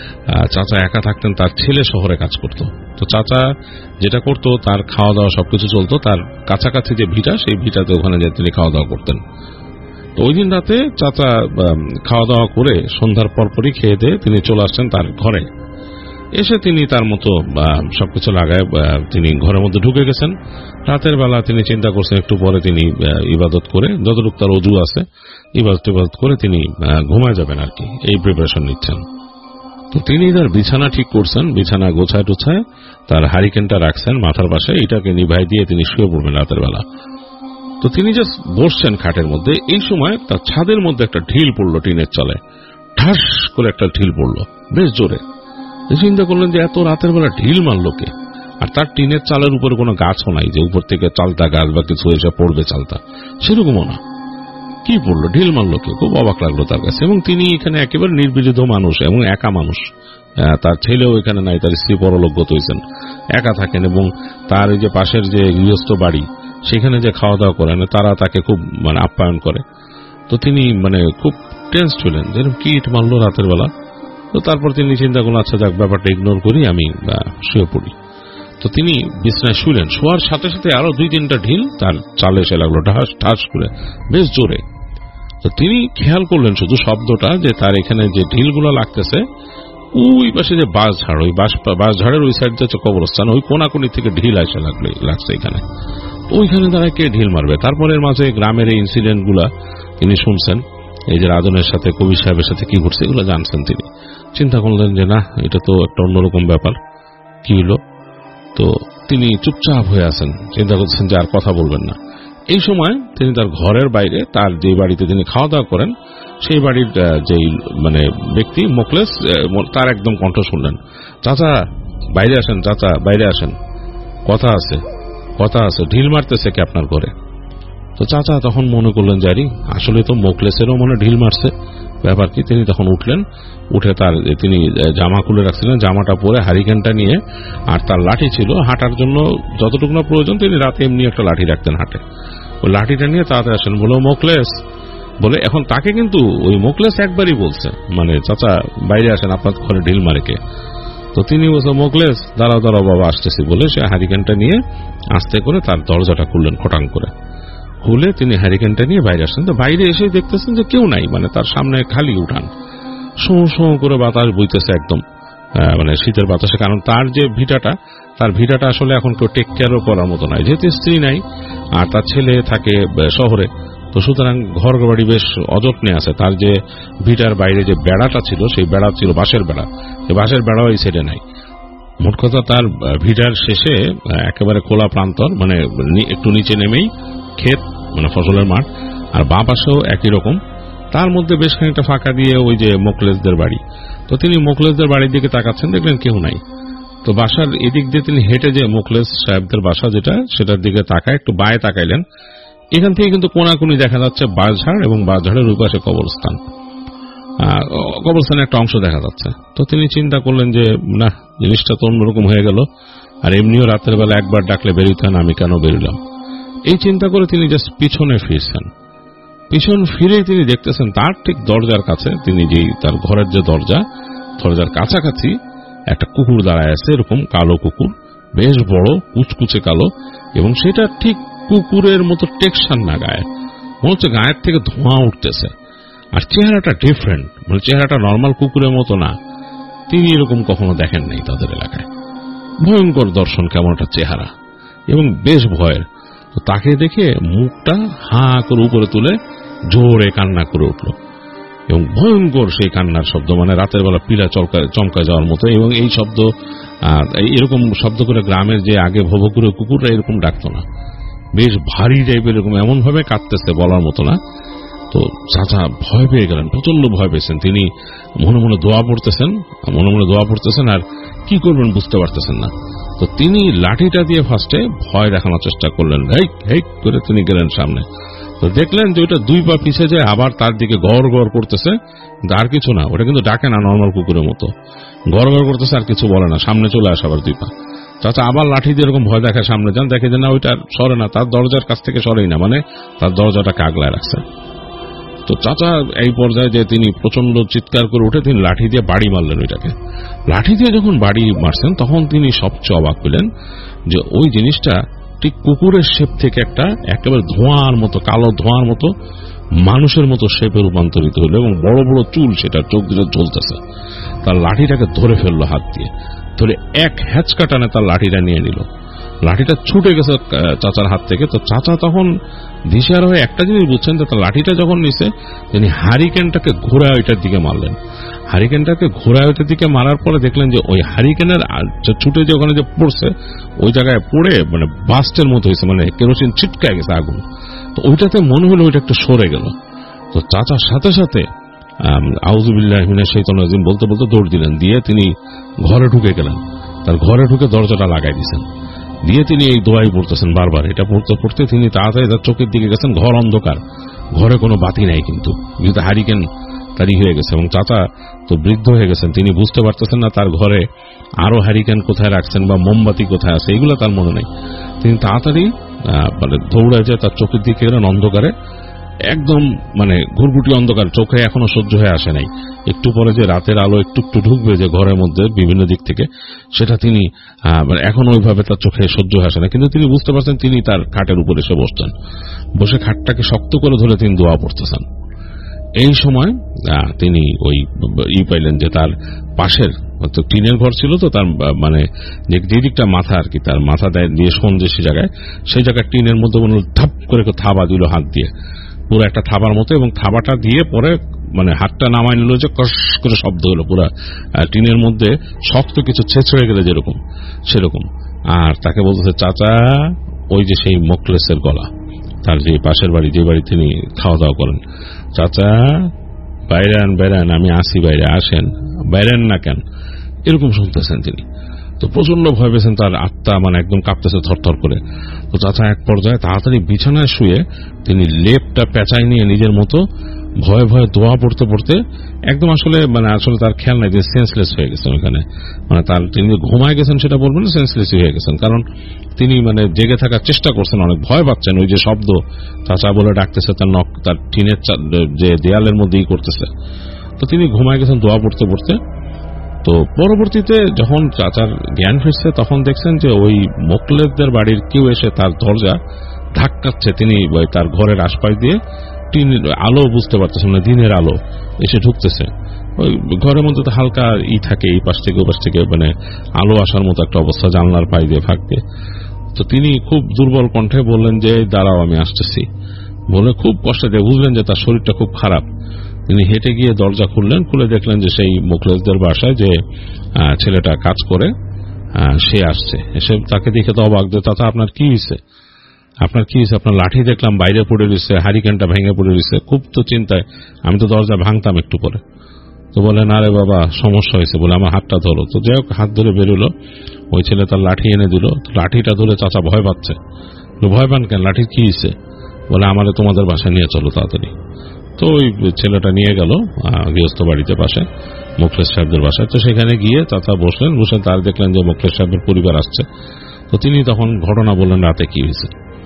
চাচা একা থাকতেন, তার ছেলে শহরে কাজ করত। তো চাচা যেটা করত, তার খাওয়া দাওয়া সবকিছু চলতো তার কাছাকাছি যে ভিটা, সেই ভিটাতে ওখানে যে তিনি খাওয়া দাওয়া করতেন। তো ওই দিন রাতে চাচা খাওয়া দাওয়া করে সন্ধ্যার পরপরই খেয়ে দিয়ে তিনি চলে আসছেন তার ঘরে। এসে তিনি তার মতো সবকিছু লাগায় তিনি ঘরের মধ্যে ঢুকে গেছেন। রাতের বেলা তিনি চিন্তা করছেন একটু পরে তিনি ইবাদত করে, যতটুকু তার অজু আছে ইবাদত ইবাদত করে তিনি ঘুমায় যাবেন আর কি, এই প্রিপারেশন নিচ্ছেন। তো তিনি তার বিছানা ঠিক করছেন, বিছানা গোছায় টোছায় তার হারিকেনটা রাখছেন মাথার পাশে, এটাকে নিভাই দিয়ে তিনি শুয়ে পড়বেন রাতের বেলা। তো তিনি জাস্ট বসছেন খাটের মধ্যে, এই সময় তার ছাদের মধ্যে একটা ঢিল পড়লো, টিনের চালে ঠাস করে একটা ঢিল পড়লো বেশ জোরে। চিন্তা করলেন যে এত রাতের বেলা ঢিল মারলো কে? আর তার টিনের চালের উপরে কোনো গাছও নাই যে উপর থেকে চালতা গাছ বা কিছু এসে পড়বে চালতা, সেরকমও না। কি পড়লো, ঢিল মারলো কে? খুব অবাক লাগলো তার কাছে। এবং তিনি এখানে একেবারে নির্বিরোধ মানুষ এবং একা মানুষ, তার ছেলেও এখানে নাই, তার স্ত্রী পরলোকগত হয়েছেন, একা থাকেন। এবং তার এই যে পাশের যে গৃহস্থ বাড়ি, সেখানে যে খাওয়া দাওয়া করেন তারা তাকে খুব মানে আপ্যায়ন করে। তো তিনি মানে খুব টেন্স ছিলেন যে কি ইট মারলো রাতের বেলা। তো তারপর তিনি চিন্তা করলেন আচ্ছা যাক, ব্যাপারটা ইগনোর করি, আমি শুয়ে পড়ি। তো তিনি বিছানায় শুলেন, শোয়ার সাথে সাথে আরো দুই তিনটা ঢিল তার চালে এসে লাগলো ঠাস ঠাস করে বেশ জোরে। তো তিনি খেয়াল করলেন শুধু শব্দটা, যে তার এখানে যে ঢিলগুলো লাগতেছে ওই পাশে যে বাঁশ ঝাড়, ওই বাঁশ ঝাড়ের ওই সাইড হচ্ছে কবরস্থান, ওই কোনাকুনি থেকে ঢিল এসে লাগলে লাগছে এখানে। ওইখানে দাঁড়ায় কে ঢিল মারবে? তারপরের মাঝে গ্রামের এই ইনসিডেন্ট গুলা তিনি শুনছেন, এই যে রাজনের সাথে কবির সাহেবের সাথে কি ঘটছে এগুলো জানছেন। তিনি চিন্তা করলেন যে না, এটা তো একটা অন্যরকম ব্যাপার, কি হলো? তো তিনি চুপচাপ হয়ে আছেন, চিন্তা করছেন যে আর কথা বলবেন না। এই সময় তিনি তার ঘরের বাইরে, তার যে বাড়িতে তিনি খাওয়া দাওয়া করেন, সেই বাড়ির যেই মানে ব্যক্তি মোকলেস, তার একদম কণ্ঠ শুনলেন, চাচা বাইরে আসেন, চাচা বাইরে আসেন, কথা আছে কথা আছে ঢিল মারতেছে কে আপনার ঘরে? তো চাচা তখন মনে করলেন জারি আসলে তো মোকলেসেরও মনে ঢিল মারছে, ব্যাপার কি? তিনি তখন উঠলেন, উঠে তার তিনি জামা খুলে রাখছিলেন, জামাটা পরে হারিকেনটা নিয়ে, আর তার লাঠি ছিল হাঁটার জন্য যতটুকু না প্রয়োজন, তিনি রাতে এমনি একটা লাঠি রাখতেন হাঁটে, ওই লাঠিটা নিয়ে তাড়াতাড়ি আসেন, বলো মোকলেস বলে। এখন তাকে কিন্তু ওই মোকলেস একবারই বলছে, মানে চাচা বাইরে আসেন, আপনার ঘরে ঢিল মারে কে? তো তিনি বলছে মোকলেস দাঁড়াও দাঁড়াও বাবা আসতেছি বলে সে হারিকেনটা নিয়ে আস্তে করে তার দরজাটা খুললেন খটাং করে, খুলে তিনি হ্যারিকেনটা নিয়ে বাইরে আসছেন। তো বাইরে এসে দেখতেছেন যে কেউ নাই, মানে তার সামনে খালি উঠান, শো শো করে বাতাস বইতেছে একদম, মানে শীতের বাতাসে। কারণ তার যে ভিটাটা, তার ভিটাটা আসলে এখন কেউ টেক কেয়ারও করার মতো নাই, যেহেতু স্ত্রী নাই আর তার ছেলে থাকে শহরে। তো সুতরাং ঘর বাড়ি বেশ অযত্নে আছে। তার যে ভিটার বাইরে যে বেড়াটা ছিল, সেই বেড়া ছিল বাঁশের বেড়া, এই বাঁশের বেড়াও এই সাইডে নাই। মোট কথা তার ভিটার শেষে একেবারে খোলা প্রান্তর, মানে একটু নিচে নেমেই ক্ষেত, মানে ফসলের মাঠ, আর বাঁ পাশেও একই রকম। তার মধ্যে বেশ খানিকটা ফাঁকা দিয়ে ওই যে মোকলেসদের বাড়ি। তো তিনি মোকলেসদের বাড়ির দিকে তাকাচ্ছেন, দেখলেন কেউ নাই। তো বাসার এদিক দিয়ে তিনি হেঁটে যে মোকলেস সাহেবদের বাসা যেটা, সেটার দিকে তাকায় একটু বাঁয়ে তাকাইলেন। এখান থেকে কিন্তু কোনাকুনি দেখা যাচ্ছে বাঁশঝাড়, এবং বাঁশঝাড়ের ওই পাশে কবরস্থান, কবরস্থানের একটা অংশ দেখা যাচ্ছে। তো তিনি চিন্তা করলেন যে না, জিনিসটা তো অন্যরকম হয়ে গেল, আর এমনিও রাতের বেলা একবার ডাকলে বেরোতে না, আমি কেন বেরোলাম? এই চিন্তা করে তিনি জাস্ট পিছনে ফিরছেন। পিছন ফিরেই তিনি দেখতেছেন তার ঠিক দরজার কাছে, তিনি যেই তার ঘরের যে দরজা, দরজার কাছাকাছি একটা কুকুর দাঁড়ায় আছে, এরকম কালো কুকুর, বেশ বড়, কুচকুচে কালো, এবং সেটা ঠিক কুকুরের মতো টেকশন না গায়ে, মনে হচ্ছে গায়ের থেকে ধোঁয়া উঠতেছে। আর চেহারাটা ডিফারেন্ট, মানে চেহারাটা নর্মাল কুকুরের মতো না। তিনি এরকম কখনো দেখেন নাই তাদের এলাকায়। ভয়ঙ্কর দর্শন, কেমন একটা চেহারা, এবং বেশ ভয়ের। তো তাকে দেখে মুখটা হা করে উপরে তুলে জোরে কান্না করে উঠল এবং ভয়ঙ্কর সেই কান্নার শব্দ, মানে রাতের বেলা পিলা চমকা যাওয়ার মতো। এবং এই শব্দ এরকম শব্দ করে গ্রামের যে আগে ভব করে কুকুররা এরকম ডাকতো না, বেশ ভারী টাইপের এরকম এমন ভাবে কাঁদতেছে বলার মতো না। তো চাচা ভয় পেয়ে গেলেন, প্রচন্ড ভয় পেয়েছেন। তিনি মনে মনে দোয়া পড়তেছেন মনে মনে দোয়া পড়তেছেন আর কি করবেন বুঝতে পারতেছেন না। তো তিনি লাঠিটা দিয়ে ফার্স্টে ভয় দেখানোর চেষ্টা করলেন, হেইক হেইক করে তিনি গেলেন সামনে। তো দেখলেন যে ওটা দুই পা পিছিয়ে যায়, আবার তার দিকে গড় গড় করতেছে, আর কিছু না, ওটা কিন্তু ডাকে না নর্মাল কুকুরের মতো, গড় গড় করতেছে আর কিছু বলে না, সামনে চলে আসে আবার দুই পা। চাচা আবার লাঠি দিয়ে এরকম ভয় দেখায় সামনে যান, দেখে যে না ওইটা সরে না, তার দরজার কাছ থেকে সরেই না, মানে তার দরজাটাকে আগলায় রাখছে। তো চাচা এই পর্যায়ে যে তিনি প্রচন্ড চিৎকার করে উঠে তিনি লাঠি দিয়ে বাড়ি মারলেন ওইটাকে। লাঠি দিয়ে যখন বাড়ি মারছেন তখন তিনি সবচেয়ে অবাক হলেন যে ওই জিনিসটা ঠিক কুকুরের শেপ থেকে একটা একেবারে ধোঁয়ার মতো, কালো ধোঁয়ার মতো মানুষের মতো শেপে রূপান্তরিত হলো এবং বড় বড় চুল সেটা চোখ দিয়ে ঝলতেছে। তার লাঠিটাকে ধরে ফেললো হাত দিয়ে, ধরে এক হ্যাচকা টানে তার লাঠিটা নিয়ে নিল। লাঠিটা ছুটে গেছে চাচার হাত থেকে। তো চাচা তখন দিশার হয়ে একটা জিনিস বুঝছেন যে তার লাঠিটা যখন নিছে তিনি হারিকেনটাকে ঘোড়ায় ওইটার দিকে মারলেন। হারিকেনটাকে ঘোড়ায় ওইটার দিকে মারার পরে দেখলেন যে ওই হারিকেনের ছুটে যে ওখানে যে পড়ছে ওই জায়গায় পড়ে মানে বাস্টের মতো হয়েছে, মানে কেরোসিন ছিটকায় গেছে আগুন। তো ওইটাতে মনে হলো ওইটা একটু সরে গেল। তো চাচার সাথে সাথে আউযুবিল্লাহি মিনাশ শাইতানির রাজিম বলতে বলতে দৌড় দিলেন, দিয়ে তিনি ঘরে ঢুকে গেলেন। তার ঘরে ঢুকে দরজাটা লাগাই দিয়েছেন, দিয়ে তিনি এই দোয়াই পড়তেছেন বারবার। এটা পড়তে পড়তে তিনি তাড়াতাড়ি তার চোখের দিকে গেছেন, ঘর অন্ধকার, ঘরে কোনো বাতি নাই, কিন্তু যেহেতু হারিকেন তারই হয়ে গেছে এবং চাচা তো বৃদ্ধ হয়ে গেছেন, তিনি বুঝতে পারতেছেন না তার ঘরে আরো হারিকেন কোথায় রাখছেন বা মোমবাতি কোথায় আছে, এগুলো তার মনে নেই। তিনি তাড়াতাড়ি মানে দৌড়ে যায় তার চোখের দিকে গেলেন, অন্ধকারে একদম মানে ঘুরঘুটি অন্ধকার, চোখে এখনো সহ্য হয়ে আসে নাই। একটু পরে যে রাতের আলো একটু একটু ঢুকবে যে ঘরের মধ্যে বিভিন্ন দিক থেকে, সেটা তিনি এখন ওইভাবে তার চোখে সহ্য হয়ে আসে না। কিন্তু তিনি বুঝতে পারছেন তিনি তার খাটের উপর এসে বসছেন, বসে খাটটাকে শক্ত করে ধরে তিনি দোয়া পড়তেছেন। এই সময় তিনি ওই ই পাইলেন যে তার পাশের টিনের ঘর ছিল, তো তার মানে যে দিকটা মাথা আর কি, তার মাথা দেয় দিয়ে শোন যে সে জায়গায়, সেই জায়গায় টিনের মধ্যে ধাপ করে থাবা দিল হাত দিয়ে, পুরো একটা থাবার মতো, এবং থাবাটা দিয়ে পরে মানে হাতটা নামাই নিল যে কস করে শব্দ হলো, পুরো টিনের মধ্যে শক্ত কিছু ছেঁচড়ে গেলে যেরকম সেরকম। আর তাকে বলতেছে, চাচা ওই যে সেই মোকলেসের গলা, তার যে পাশের বাড়ি, যে বাড়ি তিনি খাওয়া দাওয়া করেন, চাচা বাইরান বাইরান আমি আসি, বাইরে আসেন, বাইরেন না কেন, এরকম শুনতেছেন তিনি। তো প্রচন্ড ভয় পেয়েছেন, তার আত্মা মানে একদম কাঁপতেছে থরথর করে। তো চাচা এক পর্যায়ে তাড়াতাড়ি বিছানায় শুয়ে তিনি লেপটা পেঁচাই নিয়ে নিজের মতো ভয়ে ভয়ে দোয়া পড়তে পড়তে একদম আসলে মানে আসলে তার খেয়াল নাই যে সেন্সলেস হয়ে গেছেন ওখানে, মানে তার তিনি ঘুমায় গেছেন সেটা বলবেন না, সেন্সলেস হয়ে গেছেন, কারণ তিনি মানে জেগে থাকার চেষ্টা করছেন, অনেক ভয় পাচ্ছেন। ওই যে শব্দ চাচা বলে ডাকতেছে, তার নখ তার টিনের যে দেয়ালের মধ্যেই করতেছে, তো তিনি ঘুমায় গেছেন দোয়া পড়তে পড়তে। তো পরবর্তীতে যখন চাচার জ্ঞান ফিরছে তখন দেখছেন যে ওই মোকলেসদের বাড়ির কেউ এসে তার দরজা ধাক্কাচ্ছে, তিনি তার ঘরের আশপাশ দিয়ে টিনের আলো বুঝতে পারতেছেন না, দিনের আলো এসে ঢুকতেছে। ওই ঘরের মধ্যে তো হালকা ই থাকে, এই পাশ থেকে ও পাশ থেকে মানে আলো আসার মতো একটা অবস্থা, জানলার পাশ দিয়ে ফাঁক দিয়ে। তো তিনি খুব দুর্বল কণ্ঠে বললেন যে দাঁড়াও আমি আসতেছি, বলে খুব কষ্টে দিয়ে বুঝলেন যে তার শরীরটা খুব খারাপ। তিনি হেঁটে গিয়ে দরজা খুললেন, খুলে দেখলেন যে সেই মোকলেসদের বাসায় যে ছেলেটা কাজ করে সে আসছে। এসে তাকে দেখে তো অবাক যে চাচা আপনার কি হয়েছে, আপনার কি হয়েছে, আপনার লাঠি দেখলাম বাইরে পড়ে রয়েছে, হারিকেনটা ভেঙে পড়ে রয়েছে, খুব তো চিন্তায়, আমি তো দরজা ভাঙতাম একটু পরে। তো বলে না রে বাবা সমস্যা হয়েছে, বলে আমার হাতটা ধরো। তো যাই হোক হাত ধরে বেরোলো, ওই ছেলে তার লাঠি এনে দিল। লাঠিটা ধরে চাচা ভয় পাচ্ছে, ভয় পান কেন, লাঠির কি হয়েছে, বলে আমারে তোমাদের বাসায় নিয়ে চলো তাড়াতাড়ি। তো ওই ছেলেটা নিয়ে গেল গৃহস্থ বাড়িতে পাশে মোখলেস সাহেবদের বাসায়। তো সেখানে গিয়ে চাচা বসলেন, বসে তার দেখলেন যে মোখলেস সাহেবের পরিবার আসছে। তো তিনি তখন ঘটনা বললেন রাতে কি হয়েছে।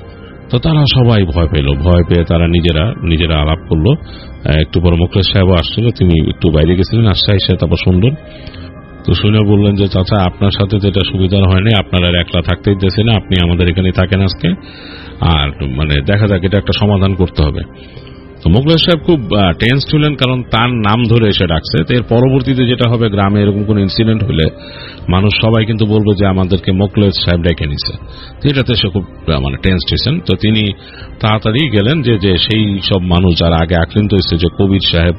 তো তারা সবাই ভয় পেল, ভয় পেয়ে তারা নিজেরা নিজেরা আলাপ করলো। একটু পর মোখলেস সাহেবও আসছিল, তিনি একটু বাইরে গেছিলেন, আসছে এসে তারপর শুনলেন। তো শুনে বললেন যে চাচা আপনার সাথে যেটা সুবিধার হয়নি, আপনার আর একলা থাকতেই দিতেছে না, আপনি আমাদের এখানে থাকেন আজকে, আর মানে দেখা যাক এটা একটা সমাধান করতে হবে। তো মোখলেস সাহেব খুব টেন্স ছিলেন, কারণ তার নাম ধরে এসে ডাকছে। তো এর পরবর্তীতে যেটা হবে, গ্রামে এরকম কোন ইনসিডেন্ট হলে মানুষ সবাই কিন্তু বলবে যে আমাদেরকে মোখলেস সাহেব ডেকে নিছে। তো এটাতে সে খুব মানে টেন্স ছিলেন। তো তিনি তাড়াতাড়ি গেলেন যে যে সেই সব মানুষ যারা আগে আক্রান্ত হয়েছে, যে কবির সাহেব,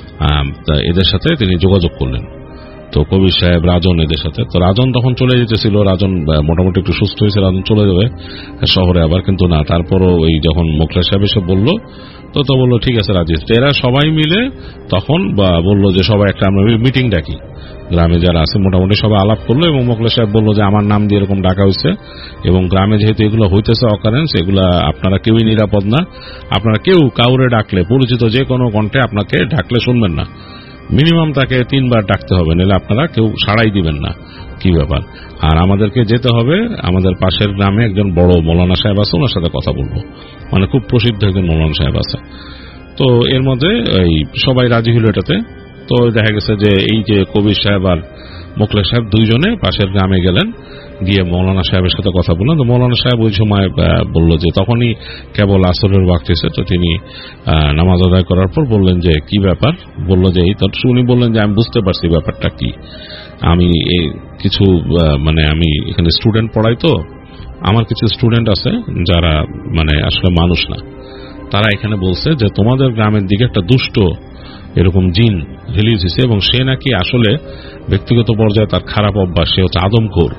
এদের সাথে তিনি যোগাযোগ করলেন। তো কবির সাহেব, রাজন, এদের সাথে। তো রাজন তখন চলে যেতেছিল, রাজন মোটামুটি একটু সুস্থ হয়েছে, রাজন চলে যাবে শহরে আবার, কিন্তু না, তারপরও ওই যখন মোখলেস সাহেব এসে বললো, তো তো বললো ঠিক আছে রাজি। এরা সবাই মিলে তখন বললো যে সবাই একটা আমরা মিটিং ডাকি, গ্রামে যারা আছে মোটামুটি সবাই আলাপ করলো, এবং মোখলেস সাহেব বললো যে আমার নাম দিয়ে এরকম ডাকা হয়েছে, এবং গ্রামে যেহেতু এগুলো হইতেছে অকারেন্স, এগুলা আপনারা কেউই নিরাপদ না, আপনারা কেউ কাউরে ডাকলে, পরিচিত যে কোনো কণ্ঠে আপনাকে ডাকলে শুনবেন না, মিনিমাম তাকে তিনবার ডাকতে হবে, নাহলে আপনারা কেউ সাড়াই দিবেন না। কি ব্যাপার? আর আমাদেরকে যেতে হবে আমাদের পাশের গ্রামে একজন বড় মৌলানা সাহেব আছে, ওনার সাথে কথা বলবো, মানে খুব প্রসিদ্ধ একজন মৌলানা সাহেব আছে। তো এর মধ্যে এই সবাই রাজি হলো এটাতে। তো দেখা গেছে যে এই যে কবির সাহেব আর মোখলেস সাহেব দুইজনে পাশের গ্রামে গেলেন, গিয়ে মৌলানা সাহেবের সাথে কথা বললেন। তো মৌলানা সাহেব ওই সময় বলল যে তখনই কেবল আসরের ওয়াক্ত এসে, তো তিনি নামাজ আদায় করার পর বললেন যে কি ব্যাপার, বলল যে এই, তো উনি বললেন যে আমি বুঝতে পারছি ব্যাপারটা কি, আমি কিছু মানে আমি এখানে স্টুডেন্ট পড়াই, তো আমার কিছু স্টুডেন্ট আছে যারা মানে আসলে মানুষ না, তারা এখানে বলছে যে তোমাদের গ্রামের দিকে একটা দুষ্ট এরকম জিন রিলিজ হয়েছে, এবং সে নাকি আসলে ব্যক্তিগত পর্যায়ে তার খারাপ অভ্যাস, সে হচ্ছে আদমখোর,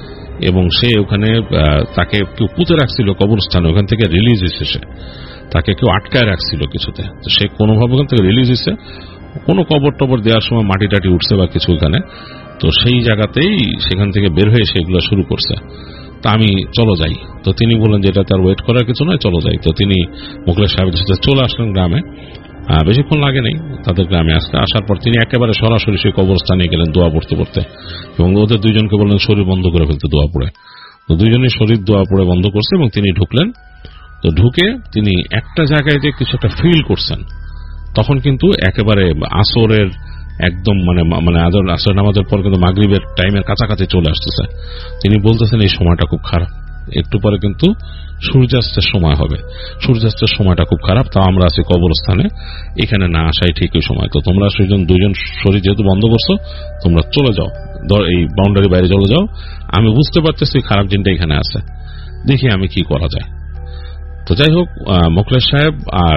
এবং সে ওখানে তাকে কেউ পুঁতে রাখছিল কবরস্থানে, ওখান থেকে রিলিজ হয়েছে, সে তাকে কেউ আটকায় রাখছিল কিছুতে, সে কোনোভাবে ওখান থেকে রিলিজ হয়েছে, কোনো কবর টবর দেওয়ার সময় মাটি টাটি উঠছে বা কিছু ওখানে, তো সেই জায়গাতেই সেখান থেকে বের হয়ে সেগুলো শুরু করছে। তা আমি চলো যাই। তো তিনি বললেন যে এটা তার ওয়েট করার কিছু নয়, চলো যাই। তো তিনি মোখলেস সাহেবের সাথে চলে আসলেন গ্রামে, বেশিক্ষণ লাগে নেই তাদের গ্রামে আসতে। আসার পর তিনি একেবারে সরাসরি সেই কবরস্থানে গেলেন দোয়া পড়তে পড়তে, এবং ওদের দুইজনকে বললেন শরীর বন্ধ করে ফেলতে দোয়া পড়ে। তো দুইজনই শরীর দোয়া পড়ে বন্ধ করছে, এবং তিনি ঢুকলেন। তো ঢুকে তিনি একটা জায়গায় যে কিছু একটা ফিল করছেন, তখন কিন্তু একেবারে আসরের একদম মানে মানে আসর নামাজের পর কিন্তু মাগরিবের টাইমের কাছাকাছি চলে আসতেছে। তিনি বলতেছেন এই সময়টা খুব খারাপ, একটু পরে কিন্তু সূর্যাস্তের সময় হবে, সূর্যাস্তের সময়টা খুব খারাপ, তাও আমরা আছি কবরস্থানে, এখানে না আসাই ঠিক ওই সময়। তো তোমরা সেজন দুইজন শরীর যেহেতু বন্ধ করছো, তোমরা চলে যাও, এই বাউন্ডারি বাইরে চলে যাও, আমি বুঝতে পারতেছি খারাপ জিনটা এখানে আছে, দেখি আমি কি করা যায়। তো যাই হোক, মোখলেস সাহেব আর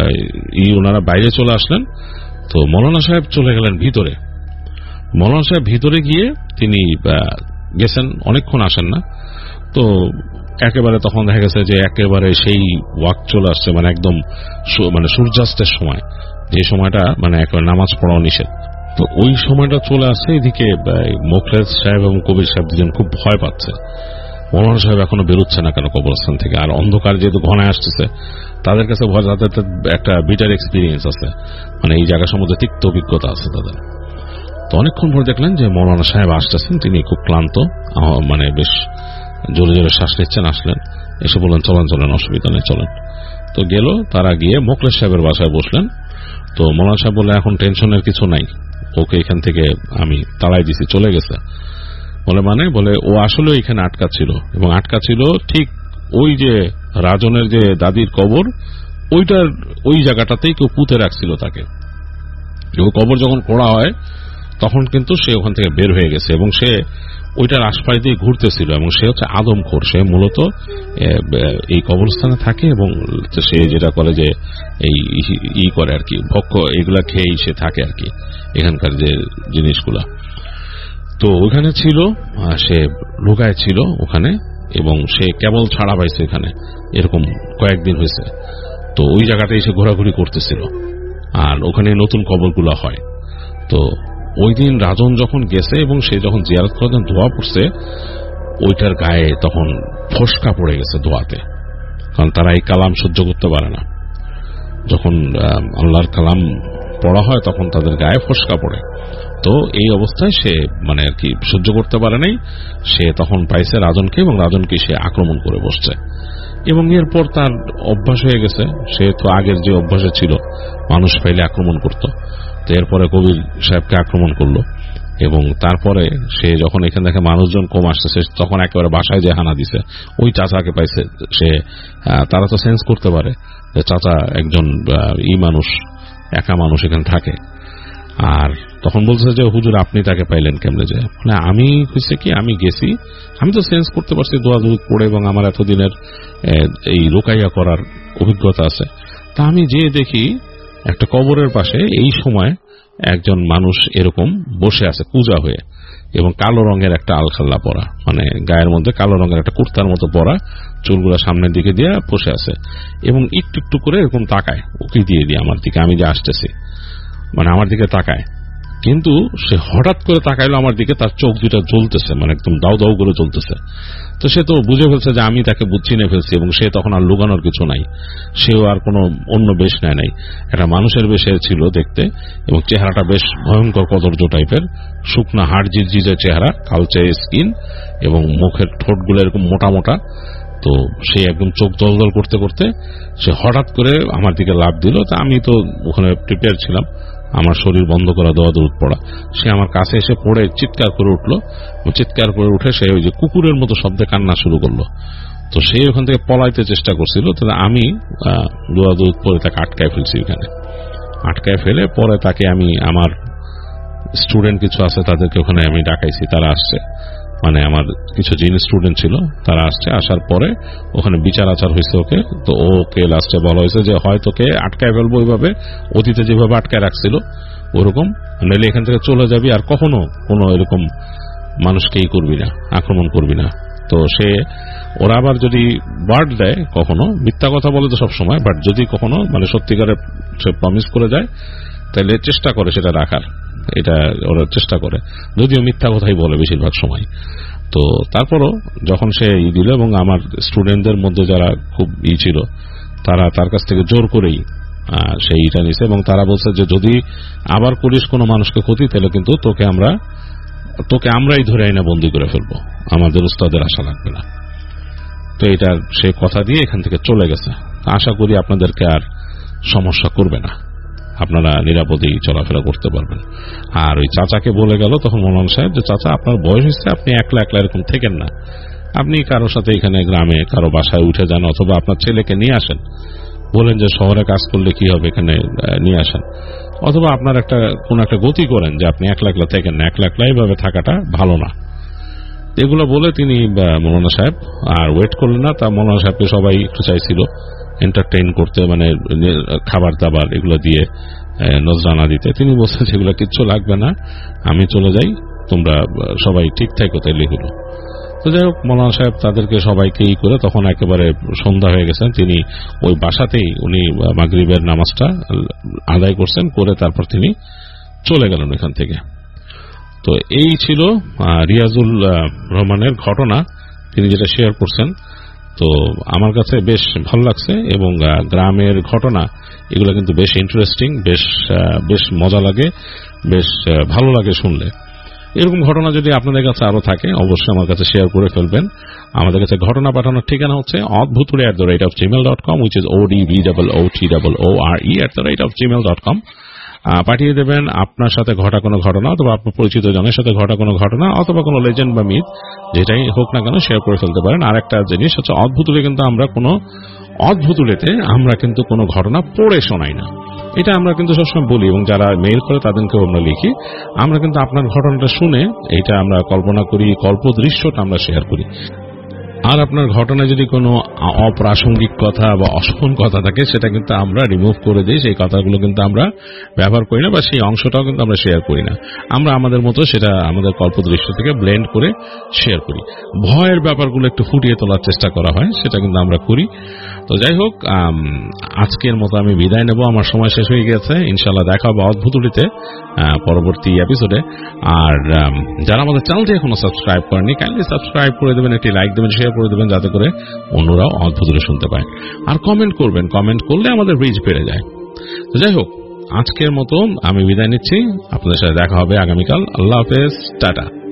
ই ওনারা বাইরে চলে আসলেন। তো মৌলানা সাহেব চলে গেলেন ভিতরে। মৌলানা সাহেব ভিতরে গিয়ে তিনি গেছেন, অনেকক্ষণ আসেন না। তো একেবারে তখন দেখা গেছে যে একেবারে সেই ওয়াক চলে আসছে, মানে একদম মানে সূর্যাস্তের সময়, যে সময়টা মানে একেবারে নামাজ পড়াও নিষেধ। তো ওই সময়টা চলে আসছে। এদিকে মোখলেস সাহেব এবং কবির সাহেব দুজন খুব ভয় পাচ্ছে। মৌলানা সাহেব এখনো বেরোচ্ছে না কেন কবরস্থান থেকে, আর অন্ধকার যেহেতু ঘনায় আসতেছে, তাদের কাছে ভয়, তাদের একটা বিটার এক্সপিরিয়েন্স আছে, মানে এই জায়গা সম্বন্ধে তিক্ত অভিজ্ঞতা আছে তাদের। তো অনেকক্ষণ পর দেখলেন যে মৌলানা সাহেব আসতেছেন, তিনি খুব ক্লান্ত, মানে বেশ জোরে জোরে শ্বাস নিচ্ছেন। আসলেন, এসে বললেন চলেন চলেন, অসুবিধা নেই চলেন। তো গেল, তারা গিয়ে মোখলেস সাহেবের বাসায় বসলেন। তো মৌলানা সাহেব বললেন এখন টেনশনের কিছু নাই, ওকে এখান থেকে আমি তাড়াই দিছি, চলে গেছে। বলে মানে বলে ও আসলে এখানে আটকা ছিল, এবং আটকা ছিল ঠিক ওই যে রাজনের যে দাদির কবর, ওইটার ওই জায়গাটাতেই কেউ পুঁতে রাখছিল তাকে। কবর যখন খোঁড়া হয় তখন কিন্তু সে ওখান থেকে বের হয়ে গেছে, এবং সে ওইটার আশপাশ দিয়ে ঘুরতেছিল, এবং সে হচ্ছে আদমখোর। সে মূলত এই কবরস্থানে থাকে, এবং সে যেটা করে যে এই ই করে আর কি, ভক্ষ এগুলা খেয়েই সে থাকে আর কি, এখানকার যে জিনিসগুলা। তো ওখানে ছিল, সে লুকায় ছিল ওখানে, এবং সে কেবল ছাড়া পাইছে এখানে, এরকম কয়েকদিন হয়েছে। তো ওই জায়গাটাই সে ঘোরাঘুরি করতেছিল, আর ওখানে নতুন কবরগুলো হয়। তো ওই দিন রাজন যখন গেছে এবং সে যখন জিয়ারত করার দোয়া পড়ছে, ওইটার গায়ে তখন ফসকা পড়ে গেছে দোয়াতে, কারণ তারা এই কালাম সহ্য করতে পারে না। যখন আল্লাহর কালাম পড়া হয় তখন তাদের গায়ে ফসকা পড়ে। তো এই অবস্থায় সে মানে আর কি সহ্য করতে পারে নাই, সে তখন পাইছে রাজনকে, এবং রাজনকে সে আক্রমণ করে বসছে। এবং এরপর তার অভ্যাস হয়ে গেছে, সে তো আগের যে অভ্যাসে ছিল মানুষ পাইলে আক্রমণ করত। তো এরপরে কবির সাহেবকে আক্রমণ করলো, এবং তারপরে সে যখন এখানে দেখে মানুষজন কম আসতেছে তখন একেবারে বাসায় যে হানা দিছে ওই চাচাকে পাইছে। সে তারা তো সেন্স করতে পারে যে চাচা একজন ই মানুষ, একা মানুষ এখানে থাকে। আর তখন বলছে যে হুজুর আপনি তাকে পাইলেন কেমনে? যে মানে আমি হয়েছে কি, আমি গেছি, আমি তো সেন্স করতে পারছি দোয়া দূর পড়ে এবং আমার এতদিনের এই রোকাইয়া করার অভিজ্ঞতা আছে। তা আমি যে দেখি একটা কবরের পাশে এই সময় একজন মানুষ এরকম বসে আছে পূজা হয়ে, এবং কালো রঙের একটা আলখাল্লা পরা, মানে গায়ের মধ্যে কালো রঙের একটা কুর্তার মতো পরা, চুলগুলা সামনের দিকে দিয়ে বসে আছে এবং একটু একটু করে এরকম তাকায় উকি দিয়ে দিয়ে আমার দিকে, আমি যে আসতেছি মানে আমার দিকে তাকায়। কিন্তু সে হঠাৎ করে তাকাইলো আমার দিকে, তার চোখ দুটা জ্বলতেছে, মানে একদম দাউ দাউ করে জ্বলতেছে। তো সে তো বুঝে ফেলছে যে আমি তাকে চিনে ফেলছি, এবং সে তখন আর লুকানোর কিছু নাই, সেও আর কোনো অন্য বেশ নেয় নাই, একটা মানুষের বেশে ছিল দেখতে, এবং চেহারাটা বেশ ভয়ঙ্কর কদর্য টাইপের, শুকনা হাড় জিজে চেহারা, কালচে স্কিন, এবং মুখের ঠোঁটগুলো এরকম মোটা মোটা। তো সে একদম চোখ জলজল করতে করতে সে হঠাৎ করে আমার দিকে লাফ দিল। তা আমি তো ওখানে প্রিপেয়ার ছিলাম, আমার শরীর বন্ধ করা, দেওয়া দৌড় পড়া। সে আমার কাছে এসে পড়ে চিৎকার করে উঠলো, চিৎকার করে উঠে সে ওই যে কুকুরের মতো শব্দে কান্না শুরু করলো। তো সে ওখান থেকে পলাইতে চেষ্টা করছিল, তাহলে আমি দোয়া দৌড় পরে তাকে আটকায় ফেলছি। ওখানে আটকায় ফেলে পরে তাকে আমি, আমার স্টুডেন্ট কিছু আছে তাদেরকে ওখানে আমি ডাকাইছি, তারা আসছে, মানে আমার কিছু জিনিস স্টুডেন্ট ছিল তারা আসছে। আসার পরে ওখানে বিচার আচার হয়েছে ওকে। তো ওকে লাস্টে বলা হয়েছে যে হয় তোকে আটকায় ফেলবো ওইভাবে, অতীতে যেভাবে আটকায় রাখছিল ওরকম, নইলে এখান থেকে চলে যাবি, আর কখনো কোনো এরকম মানুষকেই করবি না, আক্রমণ করবি না। তো সে ওরা আবার যদি ওয়ার্ড দেয়, কখনো মিথ্যা কথা বলে তো সবসময়, বাট যদি কখনো মানে সত্যিকারে সে প্রমিস করে যায় তাহলে চেষ্টা করে সেটা রাখার, এটা ওরা চেষ্টা করে, যদিও মিথ্যা কথাই বলে বেশিরভাগ সময়। তো তারপরও যখন সে ই দিল, এবং আমার স্টুডেন্টদের মধ্যে যারা খুব ই ছিল তারা তার কাছ থেকে জোর করেই সেইটা নিছে, এবং তারা বলছে যে যদি আবার করিস কোনো মানুষকে ক্ষতি, তাহলে কিন্তু তোকে আমরা তোকে আমরাই ধরে আইনা বন্দী করে ফেলবো, আমাদের উস্তাদের আশা লাগবে না। তো এটা সে কথা দিয়ে এখান থেকে চলে গেছে। আশা করি আপনাদেরকে আর সমস্যা করবে না, আপনারা নিরাপদেই চলাফেরা করতে পারবেন। আর ওই চাচাকে বলে গেল তখন মৌলানা সাহেব যে চাচা আপনার বয়স হচ্ছে, আপনি একলা একলা এরকম থেকেন না, আপনি কারোর সাথে এখানে গ্রামে কারো বাসায় উঠে যান, অথবা আপনার ছেলেকে নিয়ে আসেন, বলেন যে শহরে কাজ করলে কি হবে এখানে নিয়ে আসেন, অথবা আপনার একটা কোন একটা গতি করেন যে আপনি একলা একলা থেকেন না, একলা একলা এইভাবে থাকাটা ভালো না। এগুলো বলে তিনি মৌলানা সাহেব আর ওয়েট করলেন না। তা মৌলানা সাহেবকে সবাই একটু চাইছিল এন্টারটেইন করতে, মানে খাবার দাবার এগুলো দিয়ে নজরানা দিতে। তিনি বলছেন সেগুলো কিচ্ছু লাগবে না, আমি চলে যাই, তোমরা সবাই ঠিক থাকো, তাইলে হলো। তো যাই হোক, মৌলানা সাহেব তাদেরকে সবাইকে ই করে তখন একেবারে সন্ধ্যা হয়ে গেছেন, তিনি ওই বাসাতেই উনি মাগরিবের নামাজটা আদায় করছেন, করে তারপর তিনি চলে গেলেন এখান থেকে। তো এই ছিল রিয়াজুল রহমানের ঘটনা, তিনি যেটা শেয়ার করছেন। তো আমার কাছে বেশ ভালো লাগছে, এবং গ্রামের ঘটনা এগুলো কিন্তু বেশ ইন্টারেস্টিং, বেশ বেশ মজা লাগে, বেশ ভালো লাগে শুনলে। এরকম ঘটনা যদি আপনাদের কাছে আরো থাকে অবশ্যই আমার কাছে শেয়ার করে ফেলবেন। আমাদের কাছে ঘটনা পাঠানোর ঠিকানা হচ্ছে Adbhuturi at the rate of gmail dot com, which is O D V double O T double O R E at the rate of gmail dot com. পাঠিয়ে দেবেন আপনার সাথে ঘটা কোনো ঘটনা, অথবা আপনার পরিচিত জনের সাথে ঘটা কোনো ঘটনা, অথবা কোনো লেজেন্ড বা মিথ, যেটাই হোক না কেন শেয়ার করে ফেলতে পারেন। আর একটা জিনিস হচ্ছে অদ্ভুতুড়ি কিন্তু আমরা কোনো অদ্ভুতুড়িতে আমরা কিন্তু কোনো ঘটনা পড়ে শোনাই না, এটা আমরা কিন্তু সবসময় বলি, এবং যারা মেইল করে তাদেরকেও আমরা লিখি, আমরা কিন্তু আপনার ঘটনাটা শুনে এটা আমরা কল্পনা করি, কল্পদৃশ্যটা আমরা শেয়ার করি। আর আপনার ঘটনায় যদি কোনো অপ্রাসঙ্গিক কথা বা অশোভন কথা থাকে সেটা কিন্তু আমরা রিমুভ করে দিই, সেই কথাগুলো কিন্তু আমরা ব্যবহার করি না, বা সেই অংশটাও কিন্তু আমরা শেয়ার করি না। আমরা আমাদের মতো সেটা আমাদের কল্পদৃশ্য থেকে ব্লেন্ড করে শেয়ার করি। ভয়ের ব্যাপারগুলো একটু ফুটিয়ে তোলার চেষ্টা করা হয়, সেটা কিন্তু আমরা করি। তো যাই হোক, আজকের মতো আমি বিদায় নেব, আমার সময় শেষ হয়ে গেছে। ইনশাআল্লাহ দেখা হবে অদ্ভুতুড়িতে পরবর্তী এপিসোডে। আর যারা আমাদের চ্যানেলটি এখনো সাবস্ক্রাইব করেনি, কাইন্ডলি সাবস্ক্রাইব করে দেবেন, একটি লাইক দেবেন, শেয়ার করে দেবেন, যাতে করে অন্যরাও অদ্ভুতুড়ি শুনতে পায়। আর কমেন্ট করবেন, কমেন্ট করলে আমাদের রিচ বেড়ে যায়। তো যাই হোক, আজকের মতো আমি বিদায় নিচ্ছি, আপনাদের সাথে দেখা হবে আগামীকাল। আল্লাহ হাফেজ, টাটা।